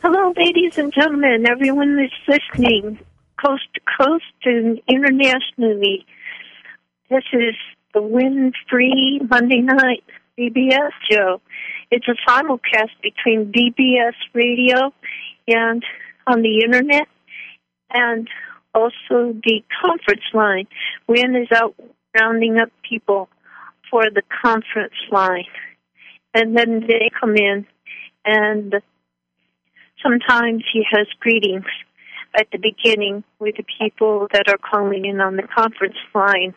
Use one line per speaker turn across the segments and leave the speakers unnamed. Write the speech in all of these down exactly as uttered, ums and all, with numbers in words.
Hello, ladies and gentlemen, everyone that's listening, coast to coast and internationally. This is the Win-Free Monday Night B B S show. It's a simulcast between B B S radio and on the Internet, and also the conference line. Win is out rounding up people for the conference line. And then they come in, and sometimes he has greetings at the beginning with the people that are calling in on the conference line.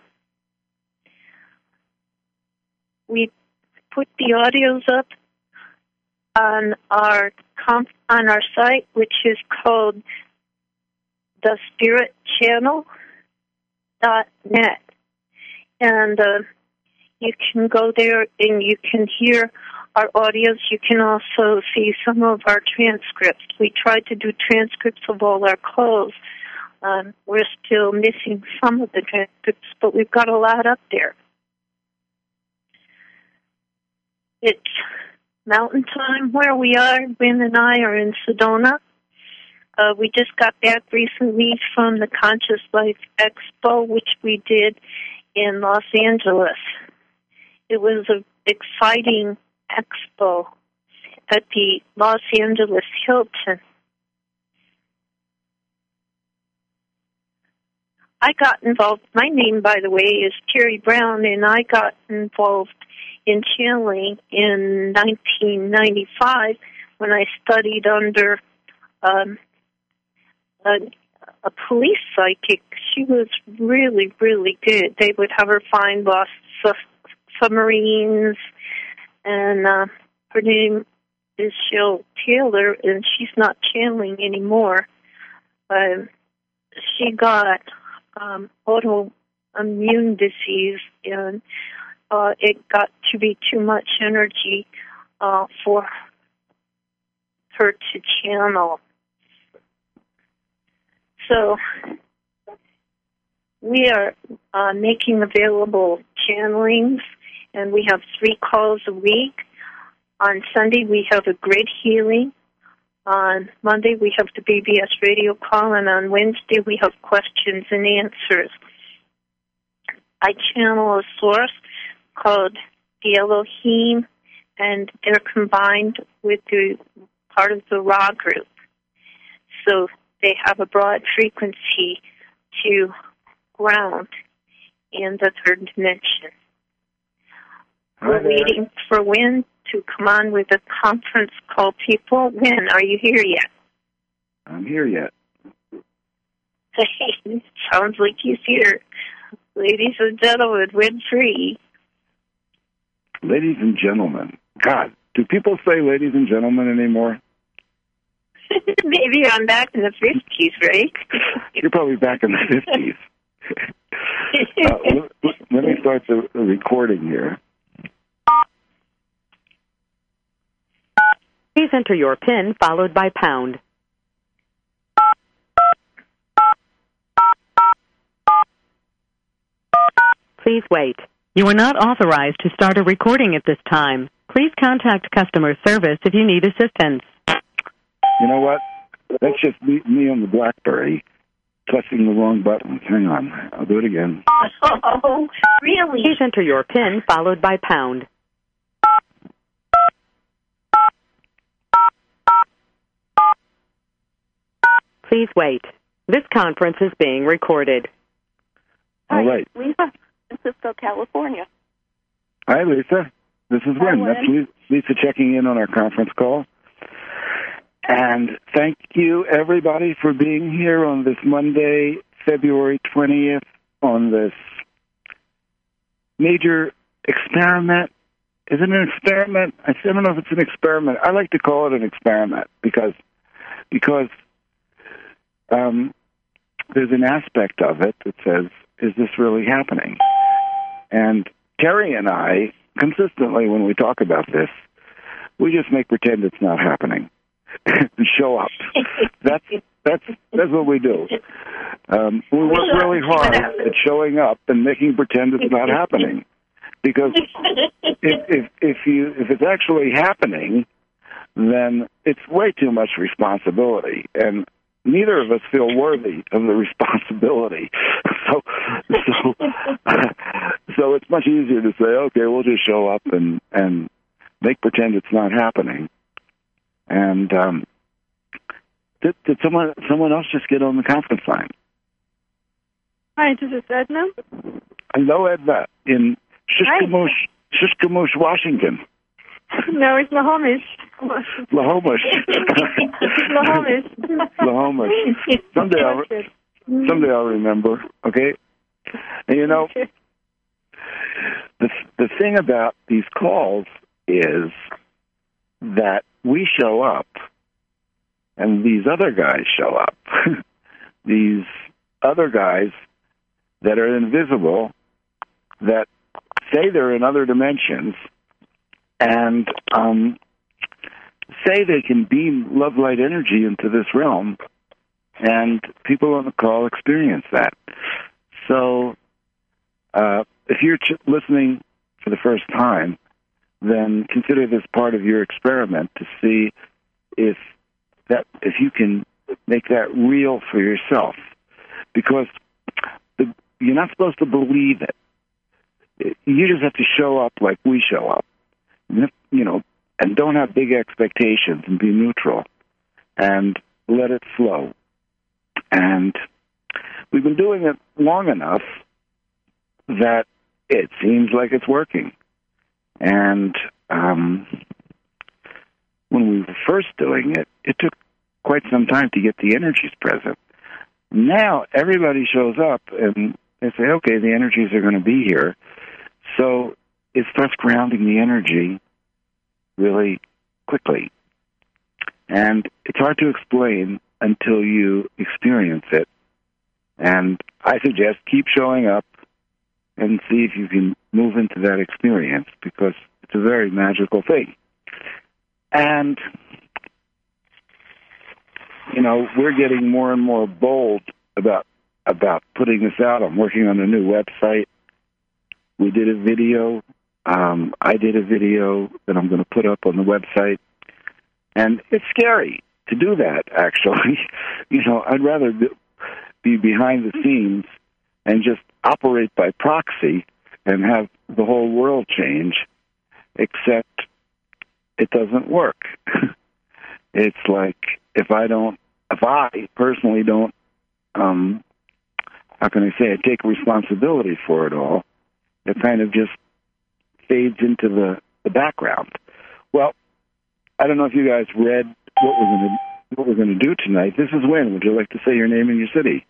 We put the audios up on our conf- on our site, which is called the spirit channel dot net. And uh, you can go there and you can hear our audios. You can also see some of our transcripts. We tried to do transcripts of all our calls. Um, we're still missing some of the transcripts, but we've got a lot up there. It's mountain time where we are. Wynn and I are in Sedona. Uh, we just got back recently from the Conscious Life Expo, which we did in Los Angeles. It was an exciting expo at the Los Angeles Hilton. I got involved. My name, by the way, is Terry Brown, and I got involved in channeling in nineteen ninety-five when I studied under um, a, a police psychic. She was really, really good. They would have her find lost su- submarines, and uh, her name is Cheryl Taylor, and she's not channeling anymore. Uh, she got um, autoimmune disease, and uh, it got to be too much energy uh, for her to channel. So we are uh, making available channelings, and we have three calls a week. On Sunday, we have a grid healing. On Monday, we have the B B S radio call, and on Wednesday, we have questions and answers. I channel a source called the Elohim, and they're combined with the part of the Ra group. So they have a broad frequency to ground in the third dimension. We're waiting for Wynn to come on with a conference call. People, Wynn, are you here yet?
I'm here yet.
Hey, sounds like he's here. Ladies and gentlemen, Wynn Free.
Ladies and gentlemen. God, do people say ladies and gentlemen anymore?
Maybe I'm back in the fifties, right?
You're probably back in the fifties. uh, let, let me start the, the recording here.
Please enter your PIN followed by pound. Please wait. You are not authorized to start a recording at this time. Please contact customer service if you need assistance.
You know what? That's just me, me on the BlackBerry pressing the wrong buttons. Hang on. I'll do it again.
Oh, really?
Please enter your PIN followed by pound. Please wait. This conference is being recorded.
All right.
Hi, Lisa, Francisco, California.
Hi, Lisa. This is
Hi,
Wynn. That's Lisa checking in on our conference call. And thank you, everybody, for being here on this Monday, February twentieth, on this major experiment. Is it an experiment? I don't know if it's an experiment. I like to call it an experiment because because um, there's an aspect of it that says, is this really happening? And Terry and I, consistently when we talk about this, we just make pretend it's not happening. And show up. That's that's that's what we do. Um, we work really hard at showing up and making pretend it's not happening. Because if if if you if it's actually happening, then it's way too much responsibility, and neither of us feel worthy of the responsibility. So, so, so it's much easier to say, okay, we'll just show up and and make pretend it's not happening. And um, did, did someone someone else just get on the conference line?
Hi, this is Edna.
Hello, Edna, in Shiskamoosh, Shiskamoosh, Washington.
No, it's Lahomish.
Lahomish.
Lahomish.
Lahomish. Someday I'll, someday I'll remember, okay? And you know, the the thing about these calls is that we show up and these other guys show up. These other guys that are invisible, that say they're in other dimensions, and um, say they can beam love light energy into this realm, and people on the call experience that. So uh, if you're ch- listening for the first time, then consider this part of your experiment to see if that if you can make that real for yourself, because the, you're not supposed to believe it. You just have to show up like we show up, you know, and don't have big expectations and be neutral and let it flow. And we've been doing it long enough that it seems like it's working. And um, when we were first doing it, it took quite some time to get the energies present. Now everybody shows up and they say, okay, the energies are going to be here. So it starts grounding the energy really quickly. And it's hard to explain until you experience it. And I suggest keep showing up and see if you can move into that experience, because it's a very magical thing. And, you know, we're getting more and more bold about about putting this out. I'm working on a new website. We did a video. Um, I did a video that I'm going to put up on the website. And it's scary to do that, actually. You know, I'd rather be behind the scenes and just operate by proxy and have the whole world change, except it doesn't work. It's like if I don't, if I personally don't, um, how can I say it, take responsibility for it all, it kind of just fades into the, the background. Well, I don't know if you guys read what we're going to what we're going to do tonight. This is Wynn. Would you like to say your name and your city?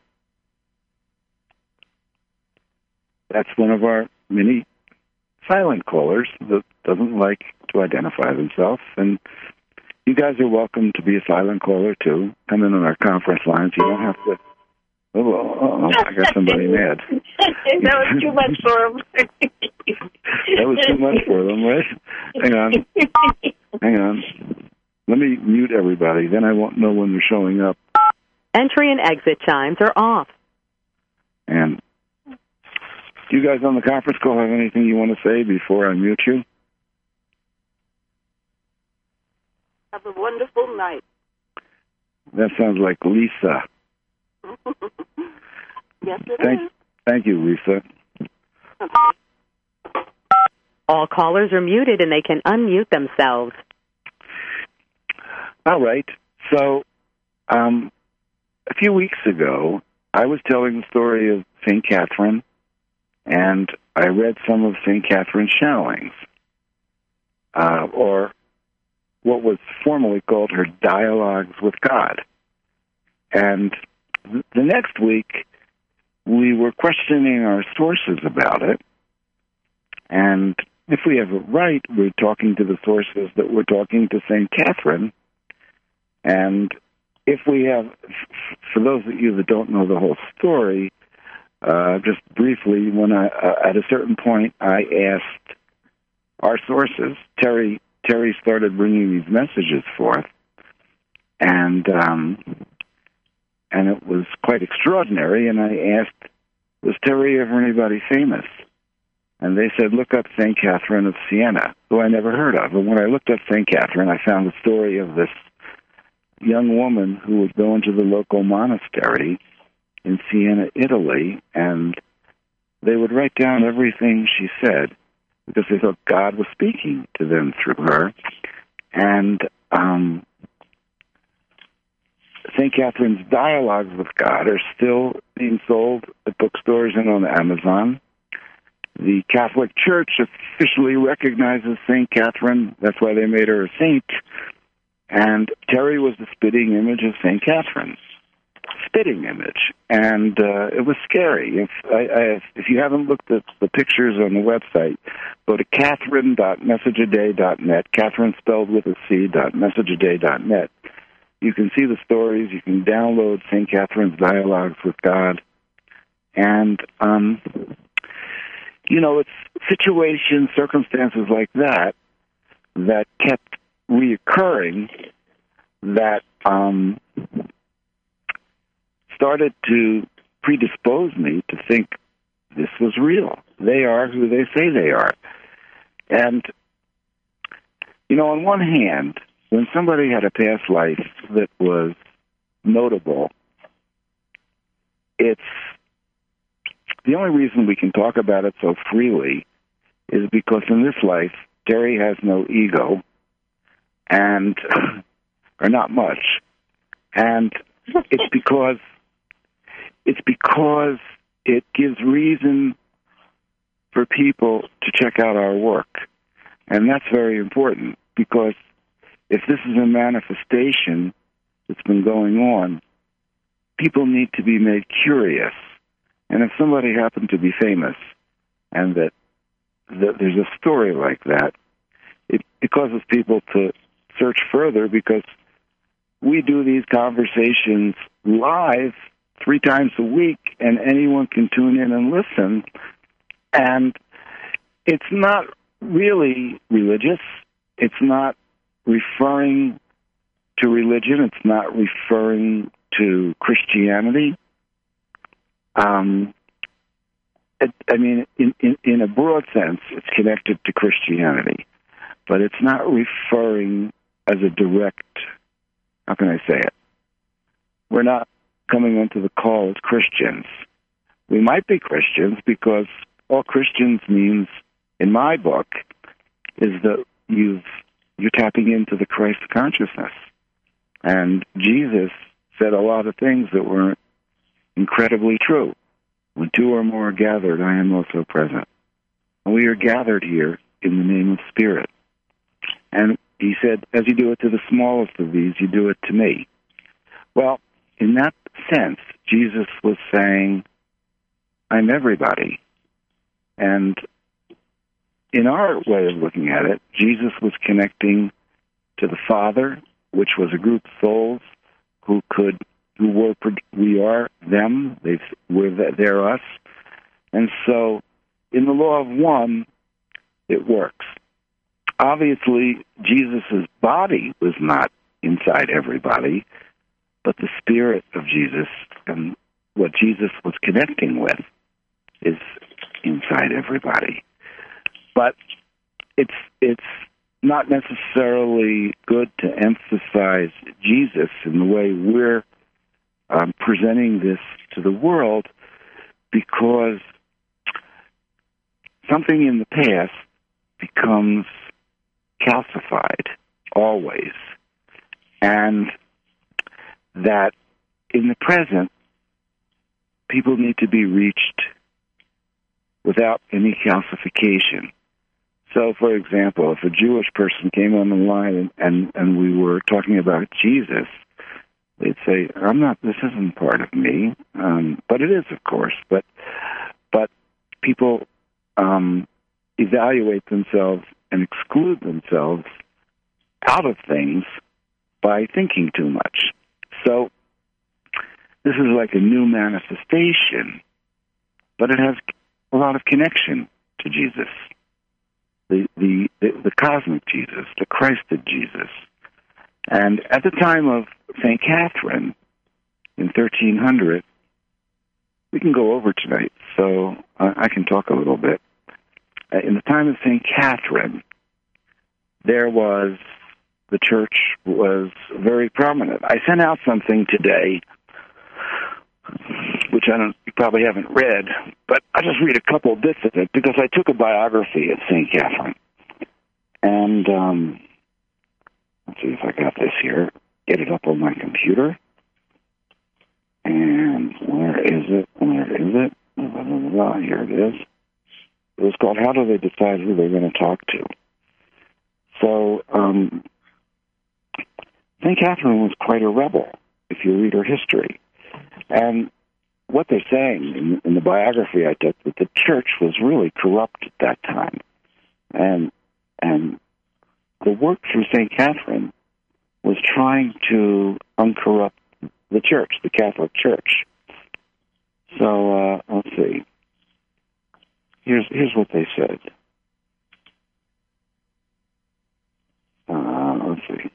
That's one of our many silent callers that doesn't like to identify themselves. And you guys are welcome to be a silent caller, too. Come in on our conference lines. You don't have to... Oh, oh, oh I got somebody mad.
That was too much for them.
That was too much for them, right? Hang on. Hang on. Let me mute everybody. Then I won't know when they're showing up.
Entry and exit chimes are off.
And do you guys on the conference call have anything you want to say before I mute you?
Have a wonderful night.
That sounds like Lisa.
Yes, it
thank,
is.
Thank you, Lisa.
All callers are muted and they can unmute themselves.
All right. So, um, a few weeks ago, I was telling the story of Saint Catherine, and I read some of Saint Catherine's channelings, uh, or what was formerly called her dialogues with God. And th- the next week, we were questioning our sources about it, and if we have it right, we're talking to the sources that we're talking to Saint Catherine. And if we have, for those of you that don't know the whole story, uh, just briefly, when I, uh, at a certain point, I asked our sources, Terry, Terry started bringing these messages forth, and um, and it was quite extraordinary. And I asked, was Terry ever anybody famous? And And they said, look up Saint Catherine of Siena, who I never heard of. And when I looked up Saint Catherine, I found the story of this young woman who would go into the local monastery in Siena, Italy, and they would write down everything she said because they thought God was speaking to them through her. And um, Saint Catherine's dialogues with God are still being sold at bookstores and on Amazon. The Catholic Church officially recognizes Saint Catherine. That's why they made her a saint. And Terry was the spitting image of Saint Catherine. Spitting image. And uh, it was scary. If I, I, if you haven't looked at the pictures on the website, go to catherine dot message a day dot net, Catherine spelled with a C, dot message a day dot net. You can see the stories. You can download Saint Catherine's dialogues with God. And, um, you know, it's situations, circumstances like that that kept reoccurring that um, started to predispose me to think this was real. They are who they say they are. And, you know, on one hand, when somebody had a past life that was notable, it's the only reason we can talk about it so freely is because in this life, Terry has no ego, and or not much, and it's because it's because it gives reason for people to check out our work, and that's very important because if this is a manifestation that's been going on, people need to be made curious. And if somebody happened to be famous and that, that there's a story like that, it, it causes people to search further because we do these conversations live three times a week and anyone can tune in and listen. And it's not really religious. It's not referring to religion. It's not referring to Christianity. Um, it, I mean, in, in, in a broad sense, it's connected to Christianity, but it's not referring as a direct, how can I say it? We're not coming into the call as Christians. We might be Christians because all Christians means, in my book, is that you've, you're tapping into the Christ consciousness. And Jesus said a lot of things that were incredibly true. When two or more are gathered, I am also present. And we are gathered here in the name of Spirit. And he said, as you do it to the smallest of these, you do it to me. Well, in that sense, Jesus was saying, I'm everybody. And in our way of looking at it, Jesus was connecting to the Father, which was a group of souls who could, who were, we are them, they've, we're, they're us. And so, in the law of one, it works. Obviously, Jesus' body was not inside everybody, but the spirit of Jesus and what Jesus was connecting with is inside everybody. But it's it's not necessarily good to emphasize Jesus in the way we're um, presenting this to the world, because something in the past becomes calcified always, and that in the present, people need to be reached without any calcification. So, for example, if a Jewish person came on the line and, and, and we were talking about Jesus, they'd say, "I'm not. This isn't part of me," um, but it is, of course. But but people um, evaluate themselves and exclude themselves out of things by thinking too much. So this is like a new manifestation, but it has a lot of connection to Jesus, the the the, the cosmic Jesus, the Christed Jesus. And at the time of Saint Catherine in thirteen hundred, we can go over tonight, so uh, I can talk a little bit. uh, in the time of Saint Catherine, there was, the church was very prominent. I sent out something today, which I don't, you probably haven't read, but I'll just read a couple bits of it because I took a biography of Saint Catherine. And um, let's see if I got this here. Get it up on my computer. And where is it? Where is it? Blah, blah, blah, blah. Here it is. It was called How Do They Decide Who They're Going to Talk to? So, um, Saint Catherine was quite a rebel, if you read her history. And what they're saying in, in the biography I took, that the church was really corrupt at that time. And and the work through Saint Catherine was trying to uncorrupt the church, the Catholic Church. So, uh, let's see. Here's, here's what they said. Uh, let's see.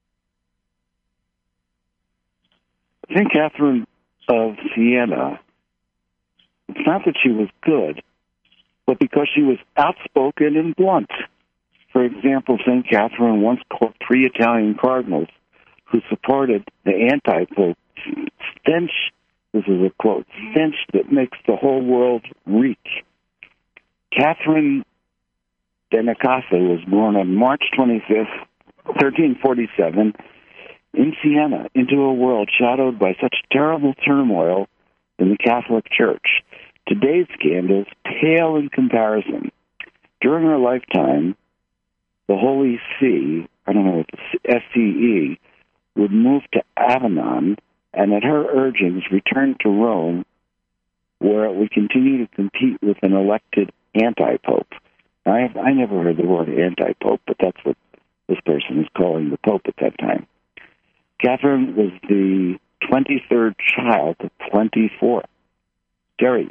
Saint Catherine of Siena, it's not that she was good, but because she was outspoken and blunt. For example, Saint Catherine once called three Italian cardinals who supported the anti-pope stench, this is a quote, stench that makes the whole world reek. Catherine de Nicasa was born on March twenty-fifth, thirteen forty-seven, in Siena, into a world shadowed by such terrible turmoil in the Catholic Church. Today's scandals pale in comparison. During her lifetime, the Holy See, I don't know what the S C E, would move to Avignon, and at her urgings return to Rome, where it would continue to compete with an elected anti-pope. I have, I never heard the word anti-pope, but that's what this person is calling the pope at that time. Catherine was the twenty-third child of twenty-four. Jerry,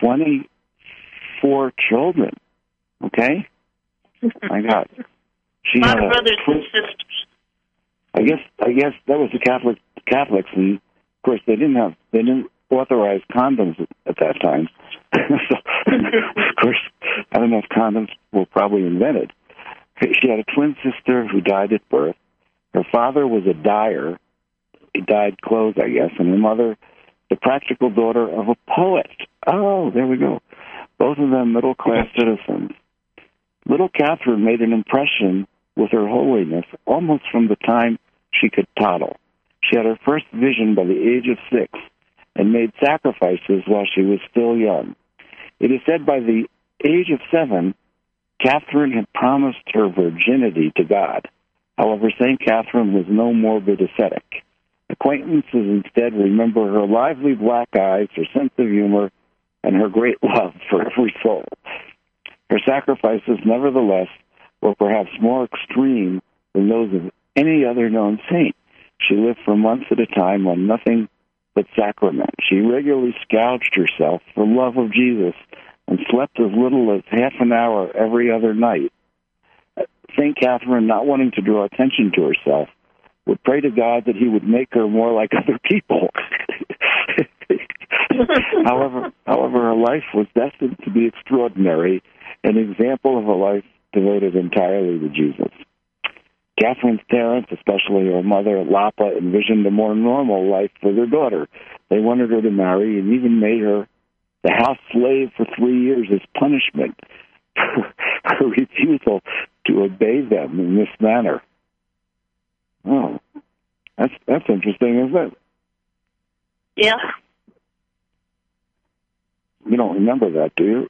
twenty-four children. Okay? My God. She
a lot
had
of
a
brothers
twin,
and sisters.
I guess I guess that was the Catholic Catholics, and of course they didn't have they didn't authorize condoms at, at that time. So, of course, I don't know if condoms were probably invented. She had a twin sister who died at birth. Her father was a dyer. He dyed clothes, I guess, and her mother, the practical daughter of a poet. Oh, there we go. Both of them middle-class citizens. Little Catherine made an impression with her holiness almost from the time she could toddle. She had her first vision by the age of six and made sacrifices while she was still young. It is said by the age of seven, Catherine had promised her virginity to God. However, Saint Catherine was no morbid ascetic. Acquaintances instead remember her lively black eyes, her sense of humor, and her great love for every soul. Her sacrifices, nevertheless, were perhaps more extreme than those of any other known saint. She lived for months at a time on nothing but sacrament. She regularly scourged herself for love of Jesus and slept as little as half an hour every other night. Saint Catherine, not wanting to draw attention to herself, would pray to God that he would make her more like other people. however, however, her life was destined to be extraordinary, an example of a life devoted entirely to Jesus. Catherine's parents, especially her mother, Lapa, envisioned a more normal life for their daughter. They wanted her to marry and even made her the house slave for three years as punishment for her refusal to obey them in this manner. Oh, that's that's interesting, isn't it?
Yeah.
You don't remember that, do you?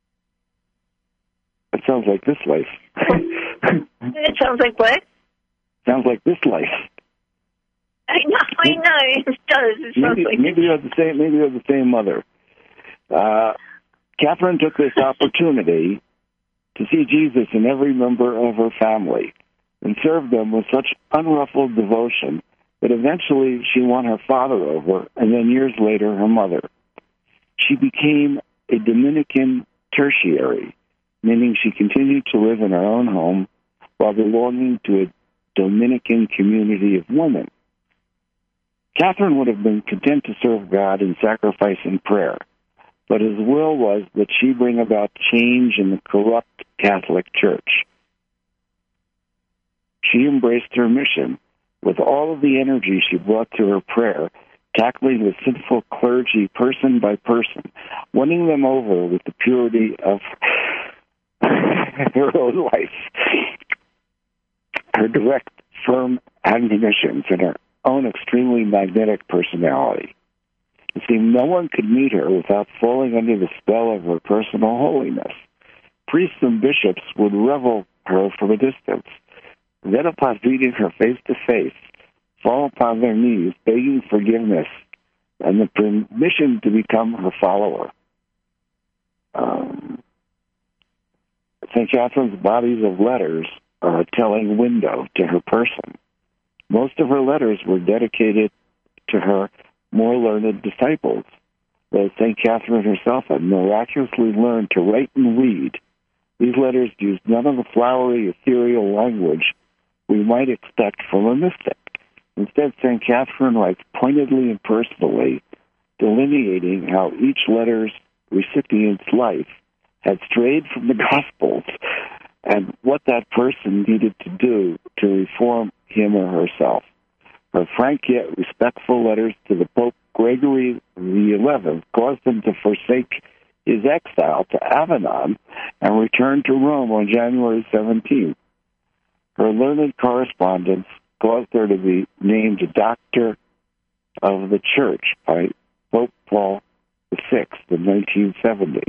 It sounds like this life.
It sounds like what?
Sounds like this life.
I know, I know, it does. It sounds
maybe,
like
maybe you're the same. Maybe you're the same mother. Uh, Catherine took this opportunity to see Jesus in every member of her family and served them with such unruffled devotion that eventually she won her father over, and then years later her mother. She became a Dominican tertiary, meaning she continued to live in her own home while belonging to a Dominican community of women. Catherine would have been content to serve God in sacrifice and prayer, but his will was that she bring about change in the corrupt Catholic Church. She embraced her mission with all of the energy she brought to her prayer, tackling the sinful clergy person by person, winning them over with the purity of her own life, her direct, firm admonitions, and her own extremely magnetic personality. It seemed no one could meet her without falling under the spell of her personal holiness. Priests and bishops would revel her from a distance. Then, upon meeting her face to face, fall upon their knees, begging forgiveness and the permission to become her follower. Um, Saint Catherine's bodies of letters are a telling window to her person. Most of her letters were dedicated to her more learned disciples, though Saint Catherine herself had miraculously learned to write and read. These letters used none of the flowery, ethereal language we might expect from a mystic. Instead, Saint Catherine writes pointedly and personally, delineating how each letter's recipient's life had strayed from the Gospels and what that person needed to do to reform him or herself. Her frank yet respectful letters to the Pope Gregory the Eleventh caused him to forsake his exile to Avignon and return to Rome on January seventeenth. Her learned correspondence caused her to be named Doctor of the Church by Pope Paul the Sixth in nineteen seventy.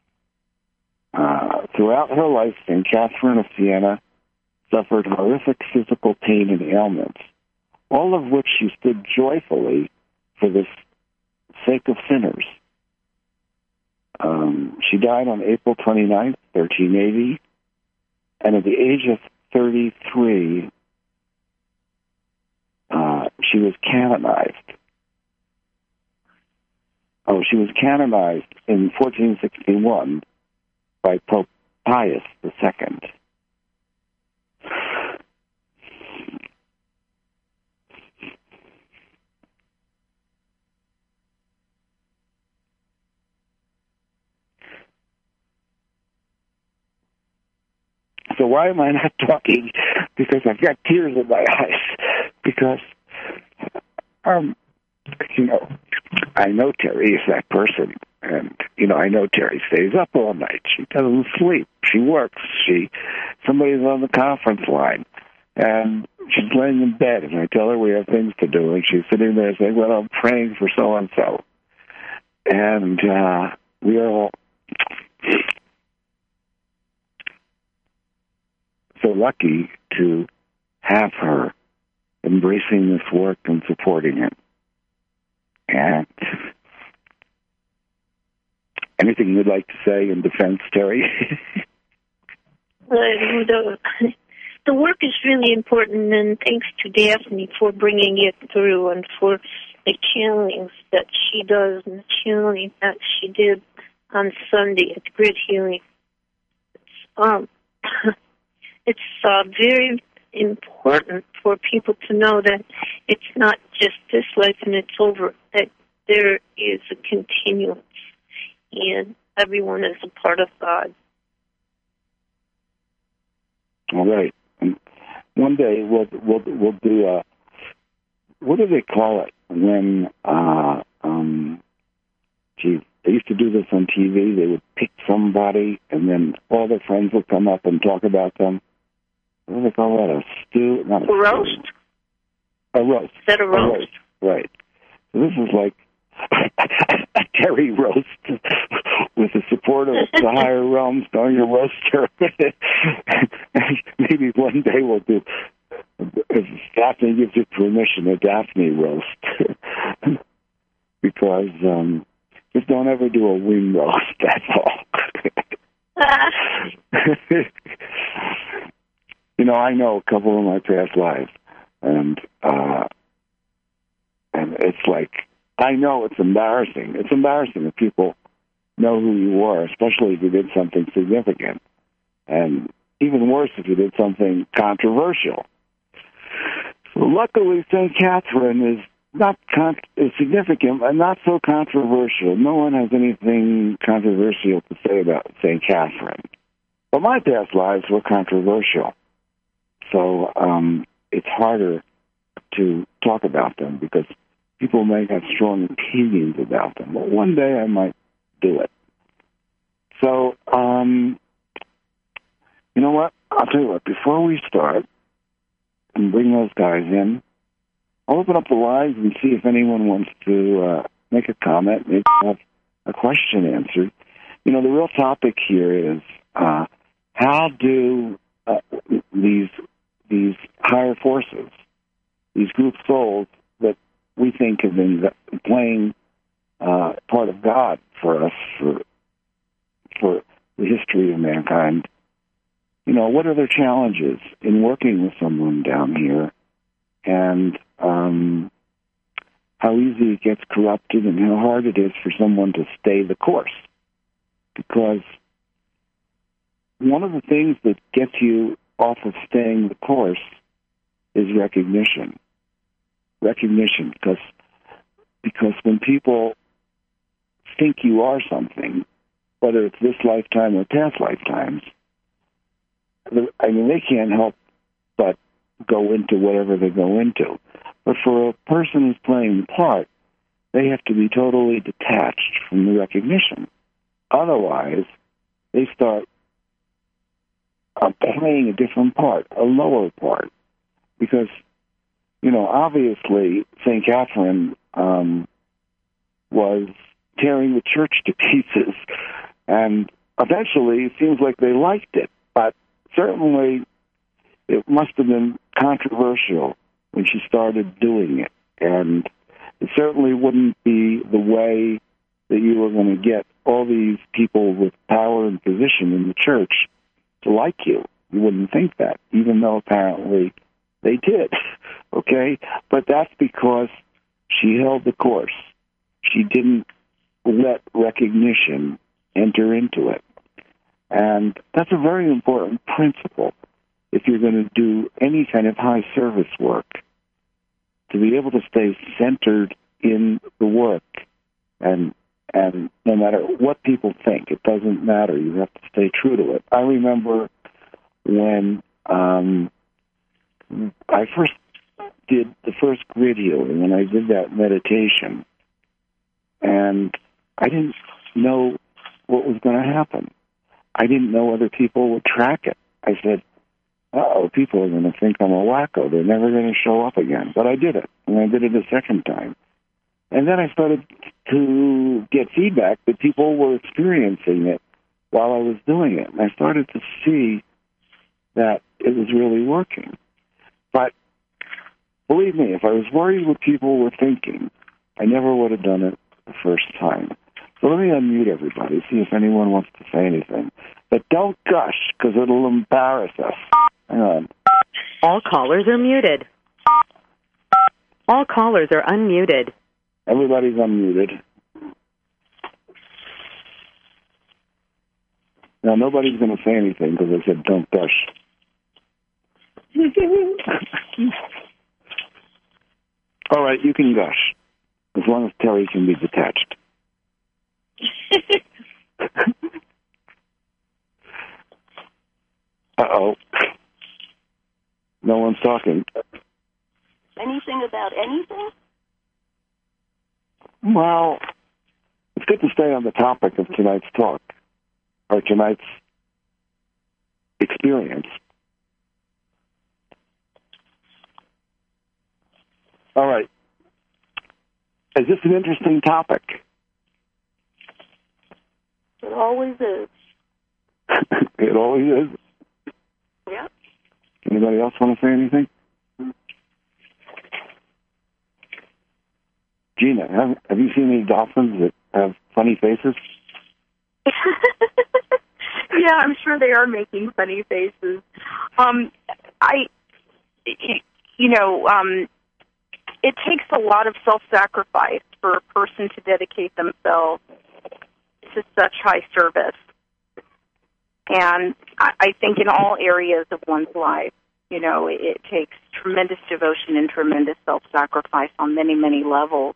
Uh, throughout her life, Saint Catherine of Siena suffered horrific physical pain and ailments, all of which she stood joyfully for the sake of sinners. Um, she died on April twenty-ninth, thirteen eighty, and at the age of thirty-three, uh, she was canonized. Oh, she was canonized in fourteen sixty-one by Pope Pius the Second. So why am I not talking? Because I've got tears in my eyes. Because, um, you know, I know Terry is that person. And, you know, I know Terry stays up all night. She doesn't sleep. She works. She, somebody's on the conference line. And she's laying in bed. And I tell her we have things to do. And she's sitting there saying, well, I'm praying for so-and-so. And uh, we are all so lucky to have her embracing this work and supporting it. And anything you'd like to say in defense, Terry?
uh, the, the work is really important, and thanks to Daphne for bringing it through and for the channelings that she does and the channeling that she did on Sunday at Grid Healing. It's, um, it's uh, very important for people to know that it's not just this life and it's over, that there is a continuance, and everyone is a part of God.
All right. And one day we'll we'll we'll do a, what do they call it when uh, um, gee, they used to do this on T V. They would pick somebody, and then all their friends would come up and talk about them. What do they call that? A stew? Not a,
a roast?
Stew. A roast.
Is that a roast?
A roast. Right. So this is like a Terry roast with the support of the higher realms going to roast her. Maybe one day we'll do, if Daphne gives you permission, a Daphne roast. Because um, just don't ever do a wing roast, that's all. You know, I know a couple of my past lives, and uh, and it's like, I know it's embarrassing. It's embarrassing if people know who you are, especially if you did something significant, and even worse if you did something controversial. So luckily, Saint Catherine is not con- significant, and not so controversial. No one has anything controversial to say about Saint Catherine. But my past lives were controversial, so um, it's harder to talk about them because people may have strong opinions about them. But one day I might do it. So, um, you know what? I'll tell you what. Before we start and bring those guys in, I'll open up the lines and see if anyone wants to uh, make a comment, maybe have a question answered. You know, the real topic here is uh, how do uh, these these higher forces, these group souls that we think have been playing uh, part of God for us for for the history of mankind, you know, what are their challenges in working with someone down here, and um, how easy it gets corrupted and how hard it is for someone to stay the course. Because one of the things that gets you off of staying the course is recognition. Recognition, because because when people think you are something, whether it's this lifetime or past lifetimes, I mean, they can't help but go into whatever they go into. But for a person who's playing the part, they have to be totally detached from the recognition. Otherwise, they start uh, playing a different part, a lower part. Because, you know, obviously, Saint Catherine um, was tearing the church to pieces. And eventually, it seems like they liked it. But certainly, it must have been controversial when she started doing it. And it certainly wouldn't be the way that you were going to get all these people with power and position in the church to like you. You wouldn't think that, even though apparently they did. Okay? But that's because she held the course. She didn't let recognition enter into it. And that's a very important principle if you're going to do any kind of high service work, to be able to stay centered in the work. And and no matter what people think, it doesn't matter. You have to stay true to it. I remember when um, I first did the first grid healing, and I did that meditation, and I didn't know what was going to happen. I didn't know other people would track it. I said, uh-oh, people are going to think I'm a wacko. They're never going to show up again. But I did it, and I did it a second time. And then I started to get feedback that people were experiencing it while I was doing it. And I started to see that it was really working. But believe me, if I was worried what people were thinking, I never would have done it the first time. So let me unmute everybody, see if anyone wants to say anything. But don't gush, because it'll embarrass us. Hang on.
All callers are muted. All callers are unmuted.
Everybody's unmuted. Now, nobody's going to say anything because I said don't gush. All right, you can gush, as long as Terry can be detached. Uh-oh. No one's talking.
Anything about anything?
Well, it's good to stay on the topic of tonight's talk, or tonight's experience. All right. Is this an interesting topic?
It always is.
It always is.
Yeah.
Anybody else want to say anything? Gina, have, have you seen any dolphins that have funny faces?
Yeah, I'm sure they are making funny faces. Um, I, you know, um, it takes a lot of self-sacrifice for a person to dedicate themselves to such high service. And I, I think in all areas of one's life. You know, it, it takes tremendous devotion and tremendous self-sacrifice on many, many levels.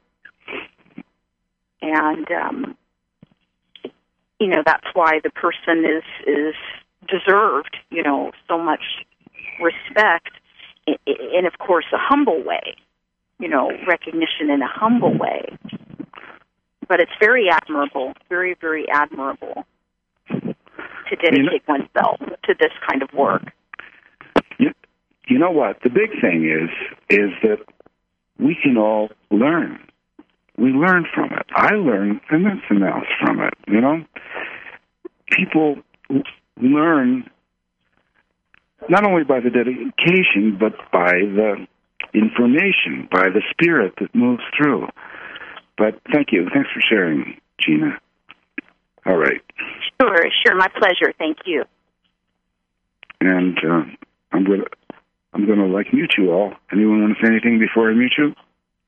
And, um, you know, that's why the person is, is deserved, you know, so much respect in, of course, a humble way, you know, recognition in a humble way. But it's very admirable, very, very admirable to dedicate you know, oneself to this kind of work.
You, you know what? The big thing is, is that we can all learn. We learn from it. I learn immense amounts from it, you know? People learn not only by the dedication, but by the information, by the spirit that moves through. But thank you. Thanks for sharing, Gina. All right.
Sure, sure. My pleasure. Thank you.
And uh, I'm going to I'm going to like mute you all. Anyone want to say anything before I mute you?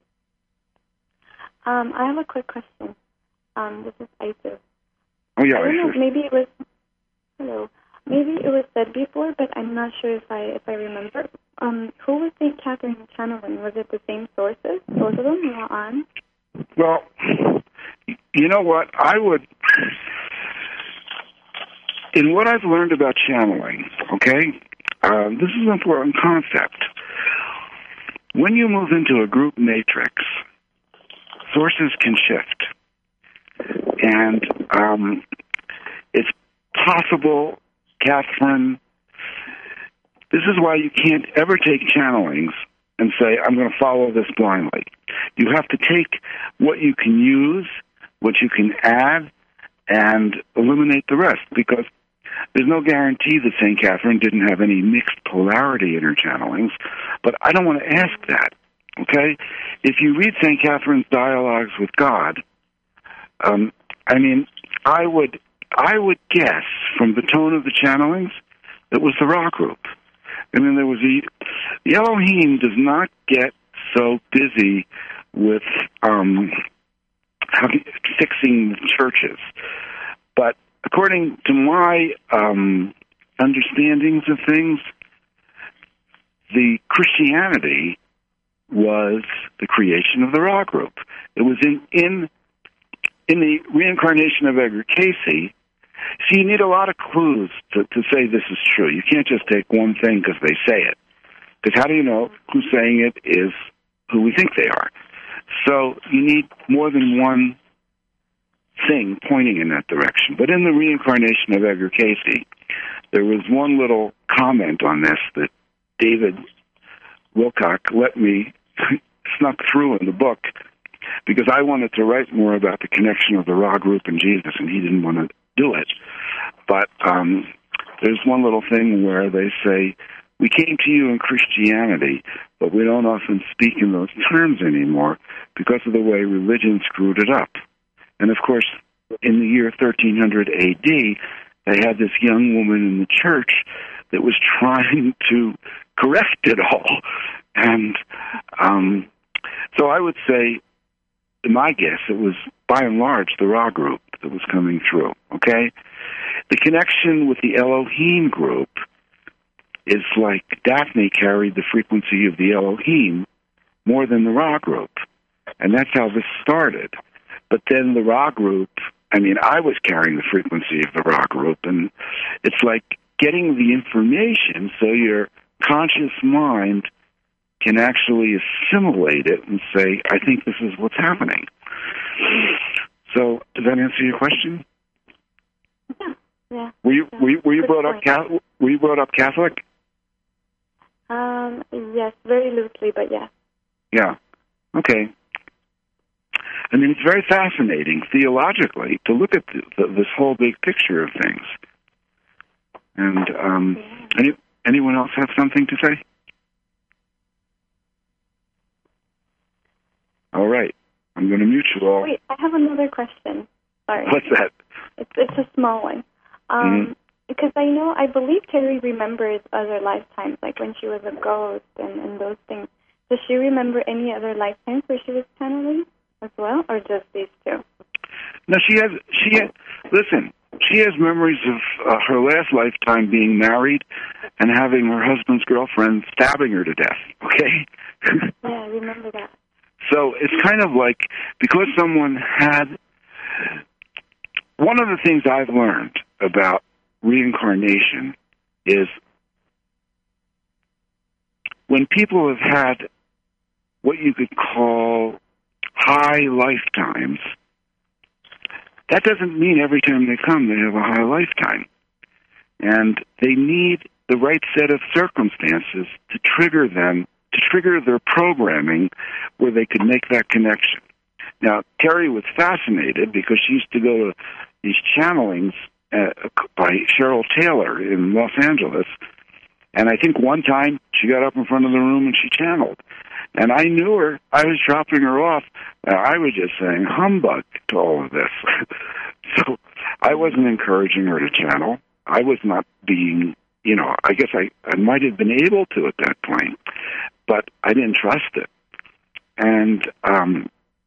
Um, I have a quick question. Um, this is Isis.
Oh yeah,
I don't
Isis.
know, maybe it was hello. Maybe it was said before, but I'm not sure if I if I remember. Um, who was Saint Catherine channeling? Was it the same sources? Both of them were on.
Well, you know what? I would, in what I've learned about channeling, okay, uh, this is an important concept. When you move into a group matrix, sources can shift. And um, it's possible, Catherine, this is why you can't ever take channelings and say, I'm going to follow this blindly. You have to take what you can use, what you can add, and eliminate the rest, because there's no guarantee that Saint Catherine didn't have any mixed polarity in her channelings, but I don't want to ask that, okay? If you read Saint Catherine's dialogues with God, um, I mean, I would I would guess from the tone of the channelings, it was the Ra group. I mean, there was a, the Elohim does not get so busy with um, having, fixing the churches. But according to my um, understandings of things, the Christianity was the creation of the Ra group. It was in, in, in the reincarnation of Edgar Cayce. So you need a lot of clues to, to say this is true. You can't just take one thing because they say it. Because how do you know who's saying it is who we think they are? So you need more than one thing pointing in that direction. But in the reincarnation of Edgar Cayce, there was one little comment on this that David Wilcock let me snuck through in the book, because I wanted to write more about the connection of the Ra group and Jesus, and he didn't want to do it. But um, there's one little thing where they say, we came to you in Christianity, but we don't often speak in those terms anymore because of the way religion screwed it up. And of course, in the year thirteen hundred A D, they had this young woman in the church that was trying to correct it all. And um, so I would say, my guess, it was by and large the Ra group that was coming through, okay? The connection with the Elohim group is like Daphne carried the frequency of the Elohim more than the Ra group. And that's how this started. But then the Ra group, I mean, I was carrying the frequency of the Ra group, and it's like getting the information so your conscious mind can actually assimilate it and say, I think this is what's happening. So, does that answer your question?
Yeah, yeah.
Were you
yeah.
were you, were you brought up Catholic? Were you brought up Catholic?
Um, yes, very loosely, but yeah.
Yeah. Okay. I mean, it's very fascinating theologically to look at the, the, this whole big picture of things. And um, yeah. any, anyone else have something to say? All right. I'm going to mute you all.
Wait, I have another question. Sorry.
What's that?
It's, it's a small one. Um, mm-hmm. Because I know, I believe Terry remembers other lifetimes, like when she was a ghost and, and those things. Does she remember any other lifetimes where she was channeling as well, or just these two?
No, she has, she has, listen, she has memories of uh, her last lifetime being married and having her husband's girlfriend stabbing her to death, okay?
Yeah, I remember that.
So it's kind of like, because someone had... One of the things I've learned about reincarnation is when people have had what you could call high lifetimes, that doesn't mean every time they come they have a high lifetime. And they need the right set of circumstances to trigger them, to trigger their programming where they could make that connection. Now, Terry was fascinated because she used to go to these channelings uh, by Cheryl Taylor in Los Angeles. And I think one time she got up in front of the room and she channeled. And I knew her. I was dropping her off. Uh, I was just saying humbug to all of this. So I wasn't encouraging her to channel. I was not being, you know, I guess I, I might have been able to at that point, but I didn't trust it. And, um,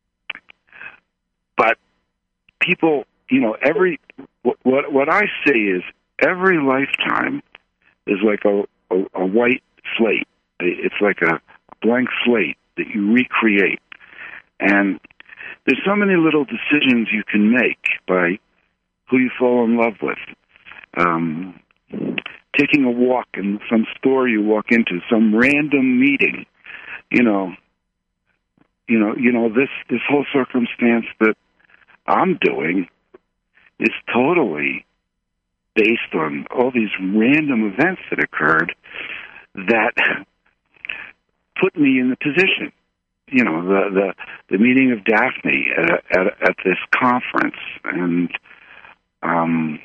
but people, you know, every, what, what, what I say is every lifetime is like a, a, a white slate. It's like a blank slate that you recreate. And there's so many little decisions you can make by who you fall in love with. Um, taking a walk in some store you walk into, some random meeting, you know, you know, you know, this, this whole circumstance that I'm doing is totally based on all these random events that occurred that put me in the position. You know, the the, the meeting of Daphne at, at, at this conference, and um,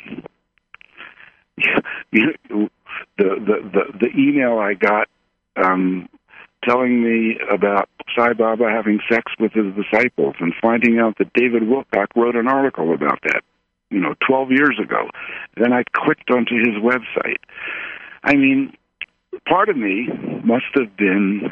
you know, the, the the the email I got um, telling me about Sai Baba having sex with his disciples, and finding out that David Wilcock wrote an article about that, you know, twelve years ago. Then I clicked onto his website. I mean, part of me must have been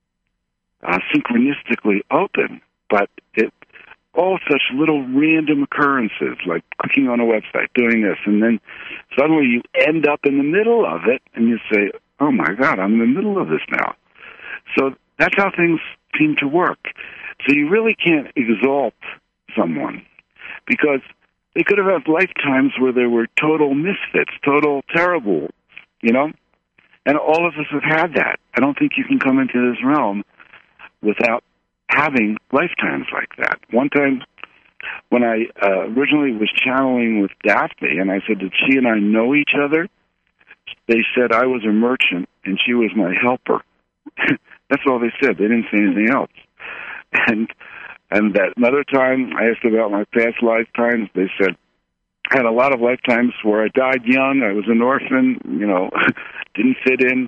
uh, synchronistically open, but it all such little random occurrences, like clicking on a website, doing this, and then suddenly you end up in the middle of it, and you say, oh my God, I'm in the middle of this now. So that's how things seem to work. So you really can't exalt someone, because they could have had lifetimes where they were total misfits, total terrible, you know? And all of us have had that. I don't think you can come into this realm without having lifetimes like that. One time when I uh, originally was channeling with Daphne, and I said, did she and I know each other? They said I was a merchant and she was my helper. That's all they said. They didn't say anything else. And and that another time I asked about my past lifetimes. They said I had a lot of lifetimes where I died young. I was an orphan, you know, didn't fit in.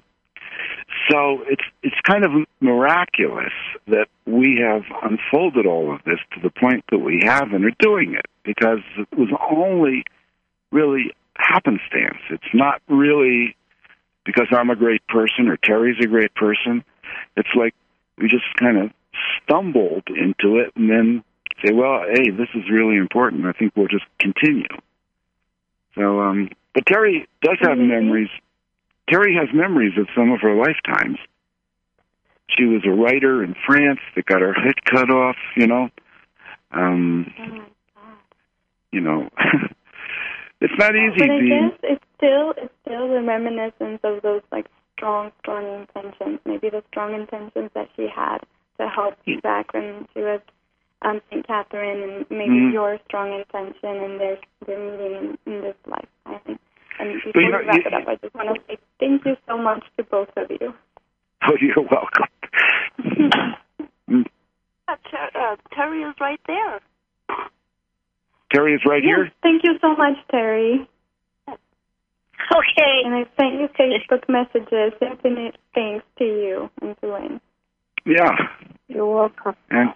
So it's it's kind of miraculous that we have unfolded all of this to the point that we have and are doing it, because it was only really happenstance. It's not really because I'm a great person or Terry's a great person. It's like we just kind of stumbled into it and then say, well, hey, this is really important. I think we'll just continue. So, um, but Terry does have mm-hmm. memories. Terry has memories of some of her lifetimes. She was a writer in France that got her head cut off, you know. Um,
oh my God.
You know, it's not easy.
But I
being,
guess it's still it's still the reminiscence of those like strong, strong intentions. Maybe the strong intentions that she had to help you back when she was um, Saint Catherine, and maybe mm-hmm. your strong intention and their their meeting in, in this life, I think. And before
you know,
we wrap
you,
it up, I just want to say thank you so much to both of you.
Oh, you're welcome.
uh, Ter- uh, Terry is right there.
Terry is right
yes,
here?
Thank you so much, Terry.
Okay.
And I sent you Facebook messages. Infinite thanks to you and to Lynn.
Yeah.
You're welcome.
And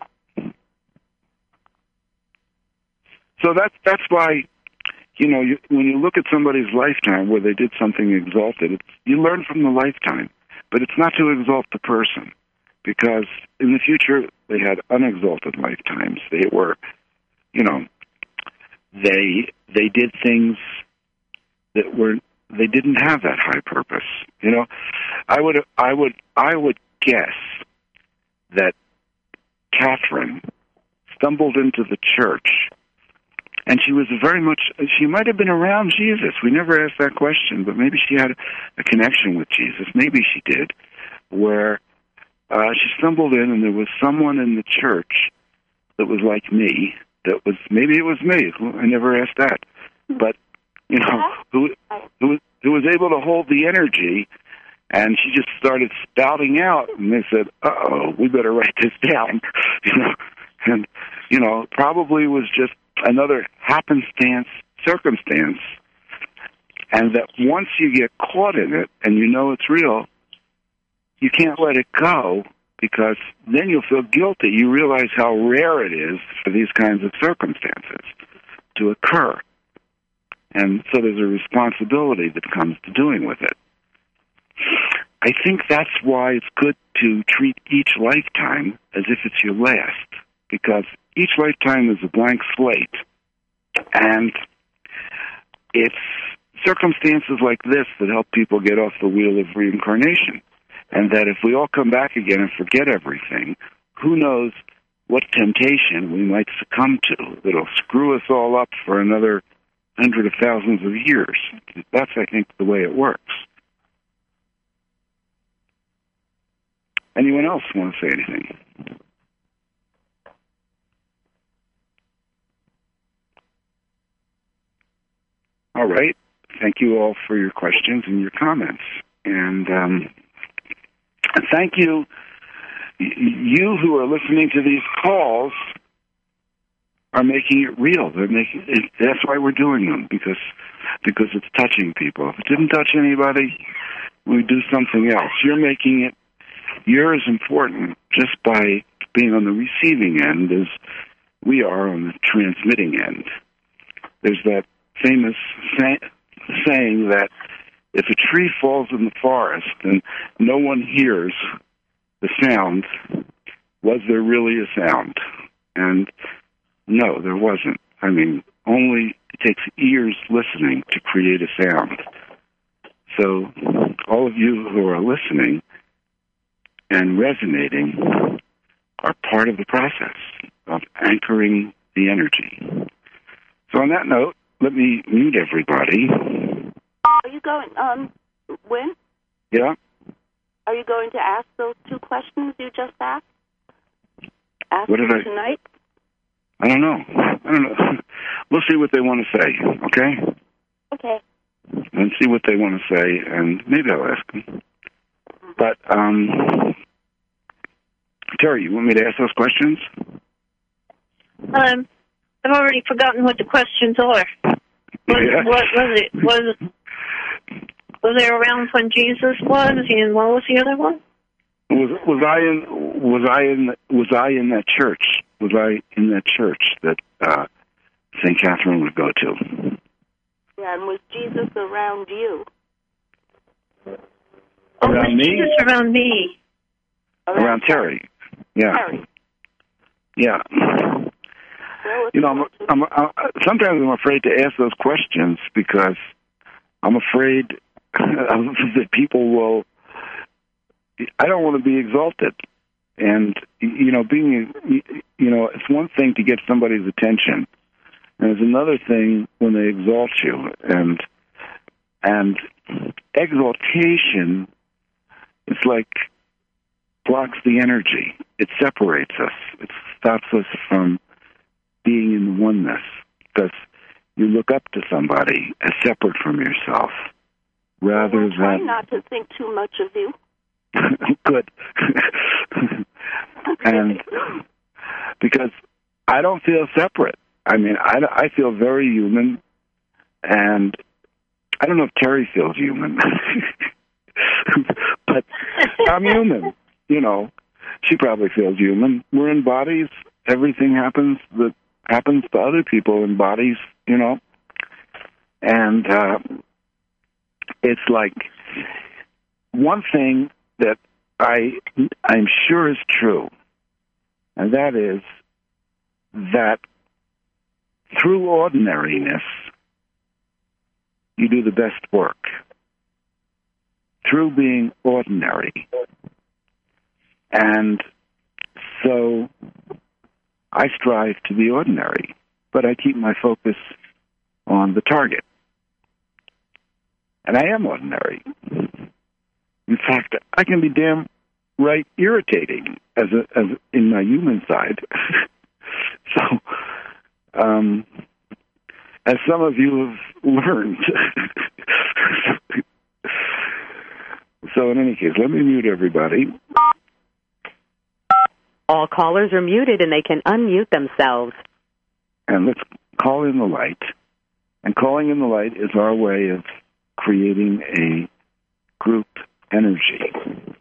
so that's that's why, you know, you, when you look at somebody's lifetime where they did something exalted, it's, you learn from the lifetime, but it's not to exalt the person, because in the future they had unexalted lifetimes. They were, you know, they they did things that were they didn't have that high purpose. You know, I would I would I would guess that Catherine stumbled into the church, and she was very much, she might have been around Jesus. We never asked that question, but maybe she had a connection with Jesus. Maybe she did, where uh, she stumbled in and there was someone in the church that was like me, that was, maybe it was me, I never asked that, but, you know, who, who, who was able to hold the energy. And she just started spouting out, and they said, uh-oh, we better write this down, you know. And, you know, probably was just another happenstance circumstance, and that once you get caught in it and you know it's real, you can't let it go, because then you'll feel guilty. You realize how rare it is for these kinds of circumstances to occur. And so there's a responsibility that comes to doing with it. I think that's why it's good to treat each lifetime as if it's your last, because each lifetime is a blank slate, and it's circumstances like this that help people get off the wheel of reincarnation, and that if we all come back again and forget everything, who knows what temptation we might succumb to that'll screw us all up for another hundred of thousands of years. That's, I think, the way it works. Anyone else want to say anything? All right. Thank you all for your questions and your comments. And um, thank you, you who are listening to these calls are making it real. They're making it, that's why we're doing them, because because it's touching people. If it didn't touch anybody, we'd do something else. You're making it, you're as important just by being on the receiving end as we are on the transmitting end. There's that famous say, saying that if a tree falls in the forest and no one hears the sound, was there really a sound? And no, there wasn't. I mean, only it takes ears listening to create a sound. So all of you who are listening and resonating are part of the process of anchoring the energy. So on that note, let me mute everybody.
Are you going, um, when?
Yeah?
Are you going to ask those two questions you just asked? Ask
what did
them
I,
tonight?
I don't know. I don't know. We'll see what they want to say, okay?
Okay.
And see what they want to say, and maybe I'll ask them. But, um, Terry, you want me to ask those questions?
Um, I've already forgotten what the questions are. What,
Yeah.
what was it? Was was they around when Jesus was, and what was the other one?
Was was I in was I in was I in that church? Was I in that church that uh, Saint Catherine would go to?
Yeah, and was Jesus around you?
Oh,
Around
was
me?
Jesus around me?
Around,
Around Terry. Yeah.
Terry.
Yeah.
Well,
You know, I'm, I'm, I'm, sometimes I'm afraid to ask those questions because I'm afraid that people will. I don't want to be exalted, and you know, being you know, it's one thing to get somebody's attention, and it's another thing when they exalt you, and and exaltation, it's like blocks the energy. It separates us. It stops us from being in the oneness, because you look up to somebody as separate from yourself, rather
well, try
than
not to think too much of you.
good. And because I don't feel separate. I mean, I, I feel very human, and I don't know if Terry feels human, but I'm human. You know, she probably feels human. We're in bodies. Everything happens that happens to other people in bodies, you know. And uh, it's like one thing that I I'm sure is true, and that is that through ordinariness, you do the best work. Through being ordinary. And so I strive to be ordinary, but I keep my focus on the target. And I am ordinary. In fact, I can be damn right irritating as a, as in my human side. so, um, as some of you have learned. So in any case, let me mute everybody.
All callers are muted and they can unmute themselves.
And let's call in the light. And calling in the light is our way of creating a group energy.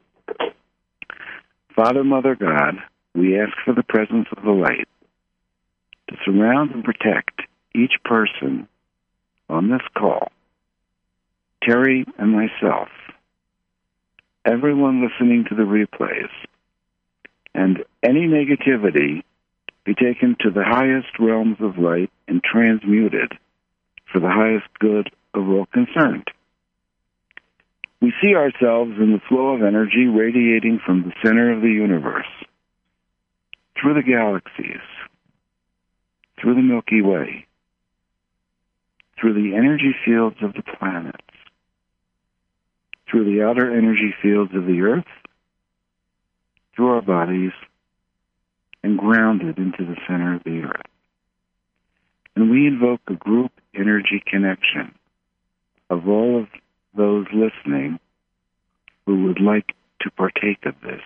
Father, Mother, God, we ask for the presence of the light to surround and protect each person on this call, Terry and myself, everyone listening to the replays, and any negativity be taken to the highest realms of light and transmuted for the highest good of all concerned. We see ourselves in the flow of energy radiating from the center of the universe, through the galaxies, through the Milky Way, through the energy fields of the planets, through the outer energy fields of the Earth, through our bodies, and grounded into the center of the Earth. And we invoke a group energy connection of all of those listening who would like to partake of this.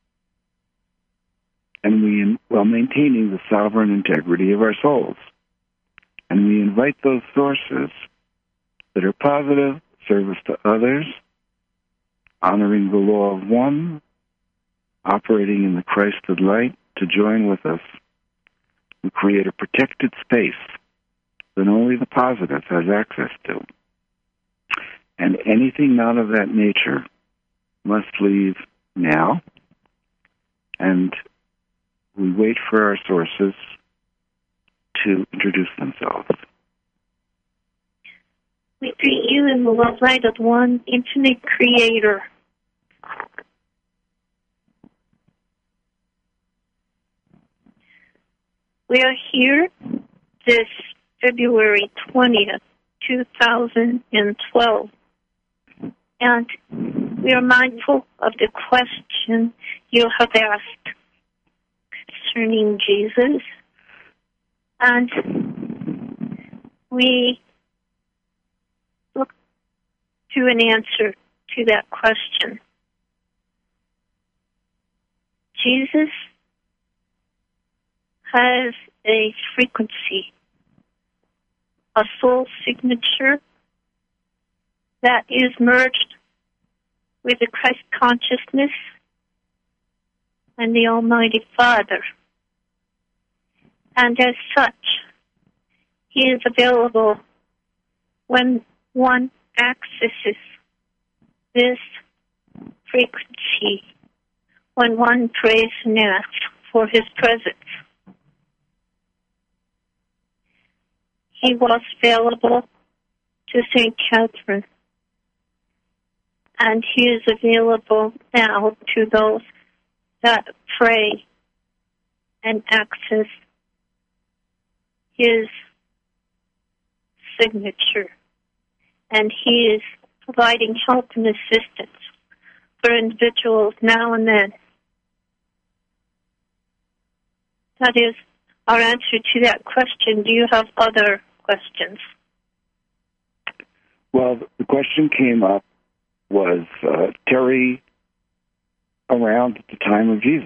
And we, while maintaining the sovereign integrity of our souls. And we invite those sources that are positive, service to others, honoring the law of one, operating in the Christed light, to join with us. We create a protected space that only the positive has access to. And anything not of that nature must leave now. And we wait for our sources to introduce themselves.
We greet you in the love light of one infinite creator. We are here this February twentieth, two thousand twelve. And we are mindful of the question you have asked concerning Jesus. And we look to an answer to that question. Jesus has a frequency, a soul signature that is merged with the Christ consciousness and the Almighty Father. And as such, he is available when one accesses this frequency, when one prays and asks for his presence. He was available to Saint Catherine, and he is available now to those that pray and access his signature. And he is providing help and assistance for individuals now and then. That is our answer to that question. Do you have other questions?
Well, the question came up, was uh, Terry around at the time of Jesus?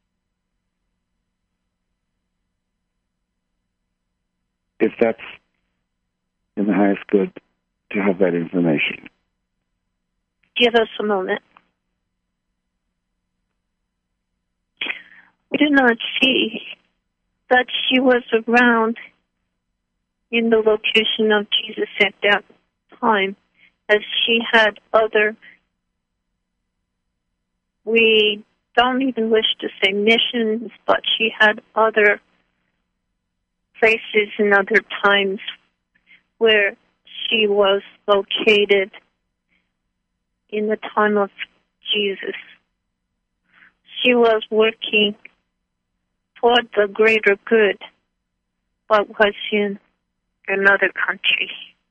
If that's in the highest good to have that information.
Give us a moment. We do not see that she was around in the location of Jesus at that time, as she had other, we don't even wish to say missions, but she had other places and other times where she was located in the time of Jesus. She was working toward the greater good, but was in another country.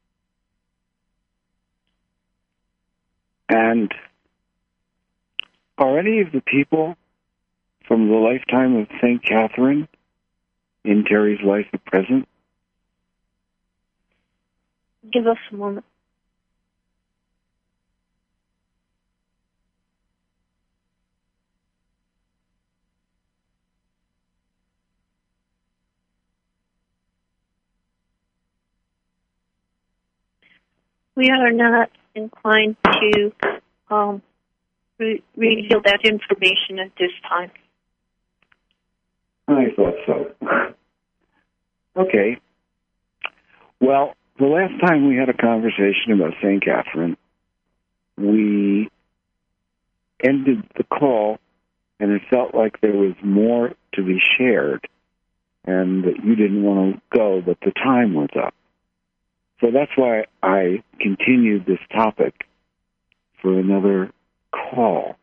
And are any of the people from the lifetime of Saint Catherine in Terry's life at present?
Give us a moment. We are not inclined to um, re- reveal that information at this time.
I thought so. Okay. Well, the last time we had a conversation about Saint Catherine, we ended the call, and it felt like there was more to be shared, and that you didn't want to go, but the time was up. So that's why I continued this topic for another call.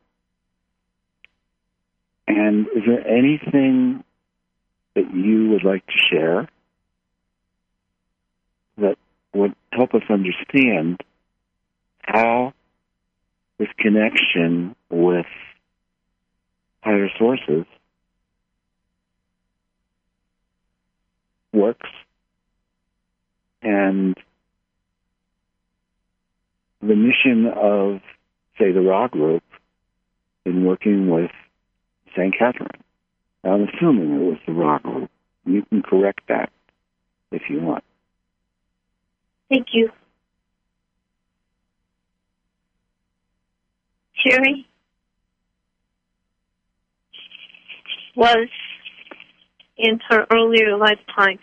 And is there anything that you would like to share that would help us understand how this connection with higher sources works, and the mission of, say, the Ra Group in working with Saint Catherine? I'm assuming it was the Ra Group. You can correct that if you want.
Thank you. Terry was, in her earlier lifetimes,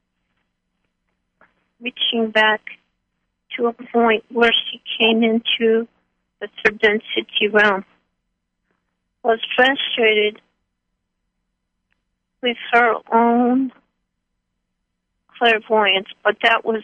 reaching back to a point where she came into the third density realm, was frustrated with her own clairvoyance, but that was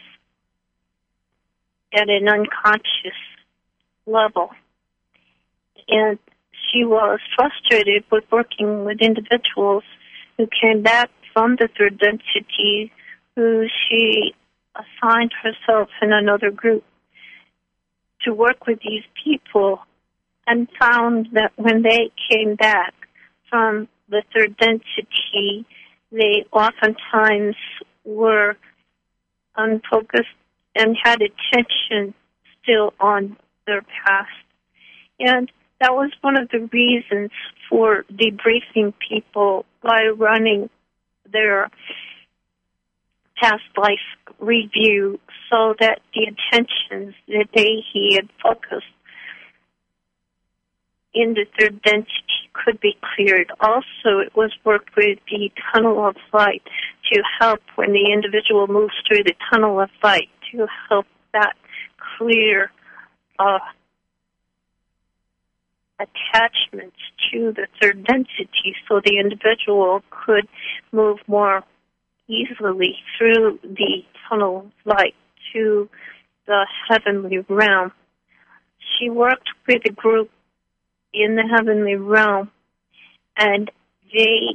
at an unconscious level. And she was frustrated with working with individuals who came back from the third density, who she assigned herself in another group to work with these people, and found that when they came back from the third density, they oftentimes were unfocused and had attention still on their past. And that was one of the reasons for debriefing people by running their past life review, so that the attentions that they he had focused in the third density could be cleared. Also, it was worked with the tunnel of light to help when the individual moves through the tunnel of light, to help that clear uh, attachments to the third density, so the individual could move more easily through the tunnel of light to the heavenly realm. She worked with a group in the heavenly realm, and they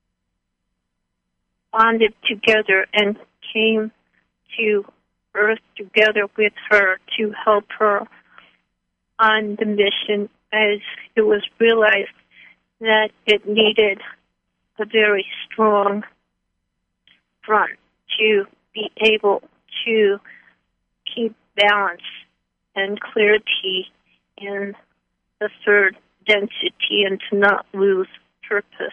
bonded together and came to Earth together with her to help her on the mission, as it was realized that it needed a very strong front to be able to keep balance and clarity in the third density and to not lose purpose.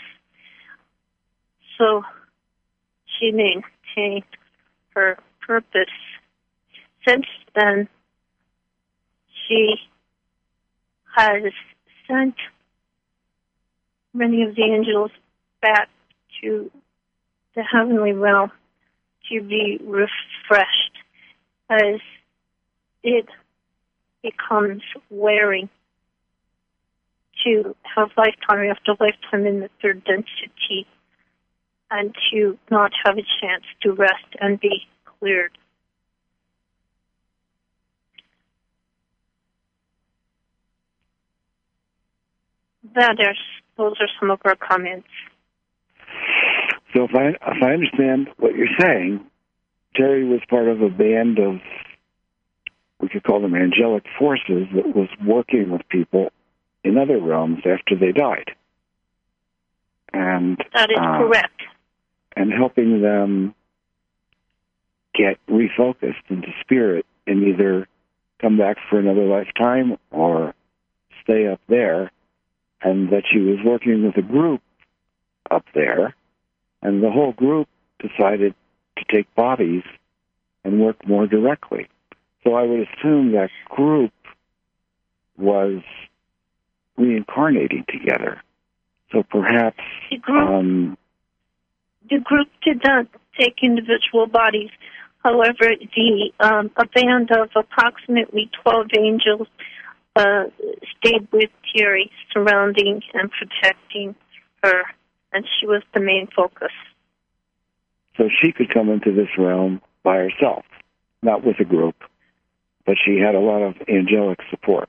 So she maintained her purpose. Since then, she has sent many of the angels back to the heavenly realm to be refreshed, as it becomes wearing to have lifetime after lifetime in the third density. and to not have a chance to rest and be cleared. That is, those are some of our comments.
So if I if I understand what you're saying, Terry was part of a band of, we could call them angelic forces, that was working with people in other realms after they died. And
that is
uh,
correct.
And helping them get refocused into spirit and either come back for another lifetime or stay up there. And that she was working with a group up there, and the whole group decided to take bodies and work more directly. So I would assume that group was reincarnating together. So perhaps
the group,
um,
the group did not take individual bodies. However, the um, a band of approximately twelve angels Uh, stayed with Terry, surrounding and protecting her, and she was the main focus.
So she could come into this realm by herself, not with a group, but she had a lot of angelic support.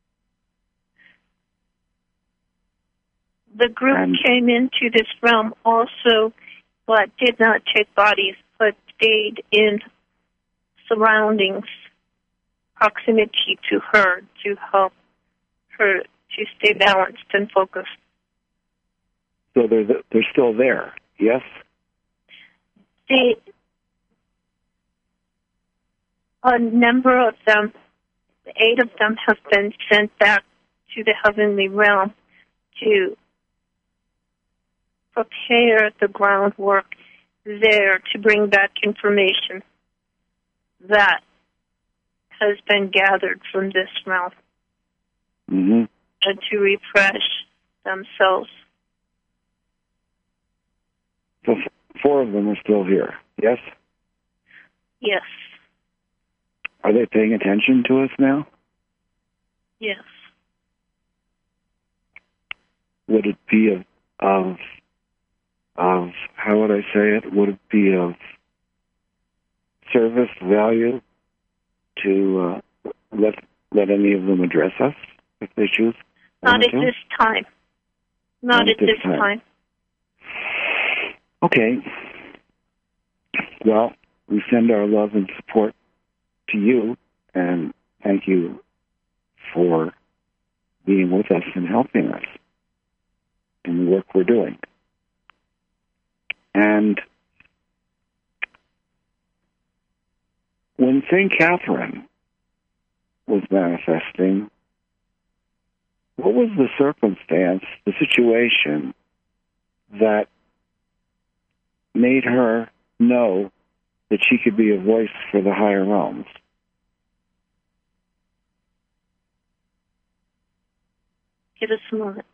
The group
and,
came into this realm also, but did not take bodies, but stayed in surroundings, proximity to her, to help her to stay balanced and focused.
So they're they're still there, yes?
The, a number of them, eight of them, have been sent back to the heavenly realm to prepare the groundwork there to bring back information that has been gathered from this realm,
mm-hmm.
and to refresh themselves.
So f- four of them are still here, yes?
Yes.
Are they paying attention to us now?
Yes.
Would it be of, of, of, how would I say it? Would it be of service, value, to uh, let let any of them address us if they choose?
Not at
to?
this time. Not, Not at, at this, this time. time.
Okay. Well, we send our love and support to you, and thank you for being with us and helping us in the work we're doing. And when Saint Catherine was manifesting, what was the circumstance, the situation that made her know that she could be a voice for the higher realms?
Give us a moment.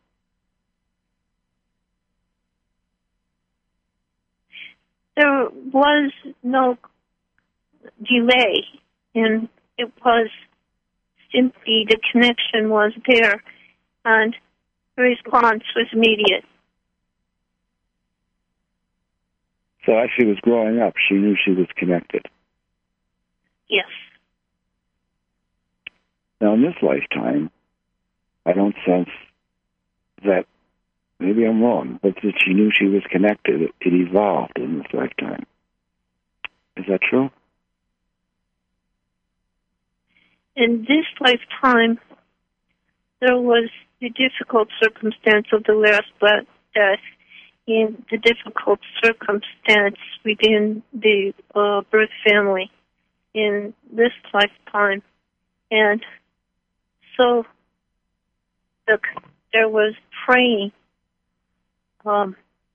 There was no delay, and it was simply the connection was there, and the response was immediate.
So as she was growing up, she knew she was connected.
Yes.
Now, in this lifetime, I don't sense that, maybe I'm wrong, but that she knew she was connected. It, it evolved in this lifetime. Is that true?
In this lifetime, there was the difficult circumstance of the last death, in the difficult circumstance within the uh, birth family in this lifetime. And so the, there was praying, um,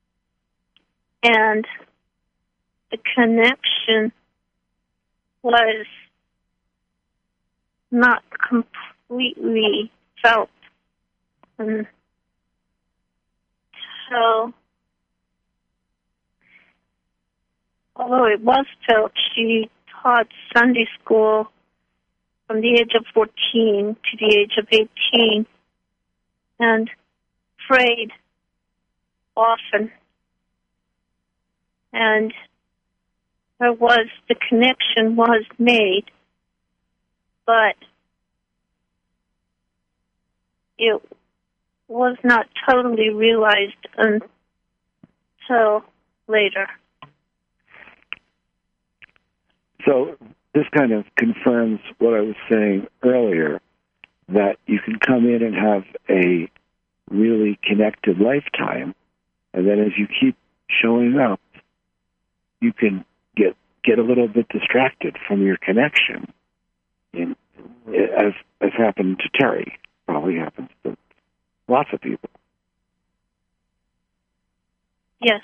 and the connection was not completely felt until although it was felt, she taught Sunday school from the age of fourteen to the age of eighteen and prayed often and there was, the connection was made, but it was not totally realized until later.
So this kind of confirms what I was saying earlier, that you can come in and have a really connected lifetime, and then as you keep showing up, you can get get a little bit distracted from your connection, in, as as happened to Terry. Probably happens to lots of people.
Yes.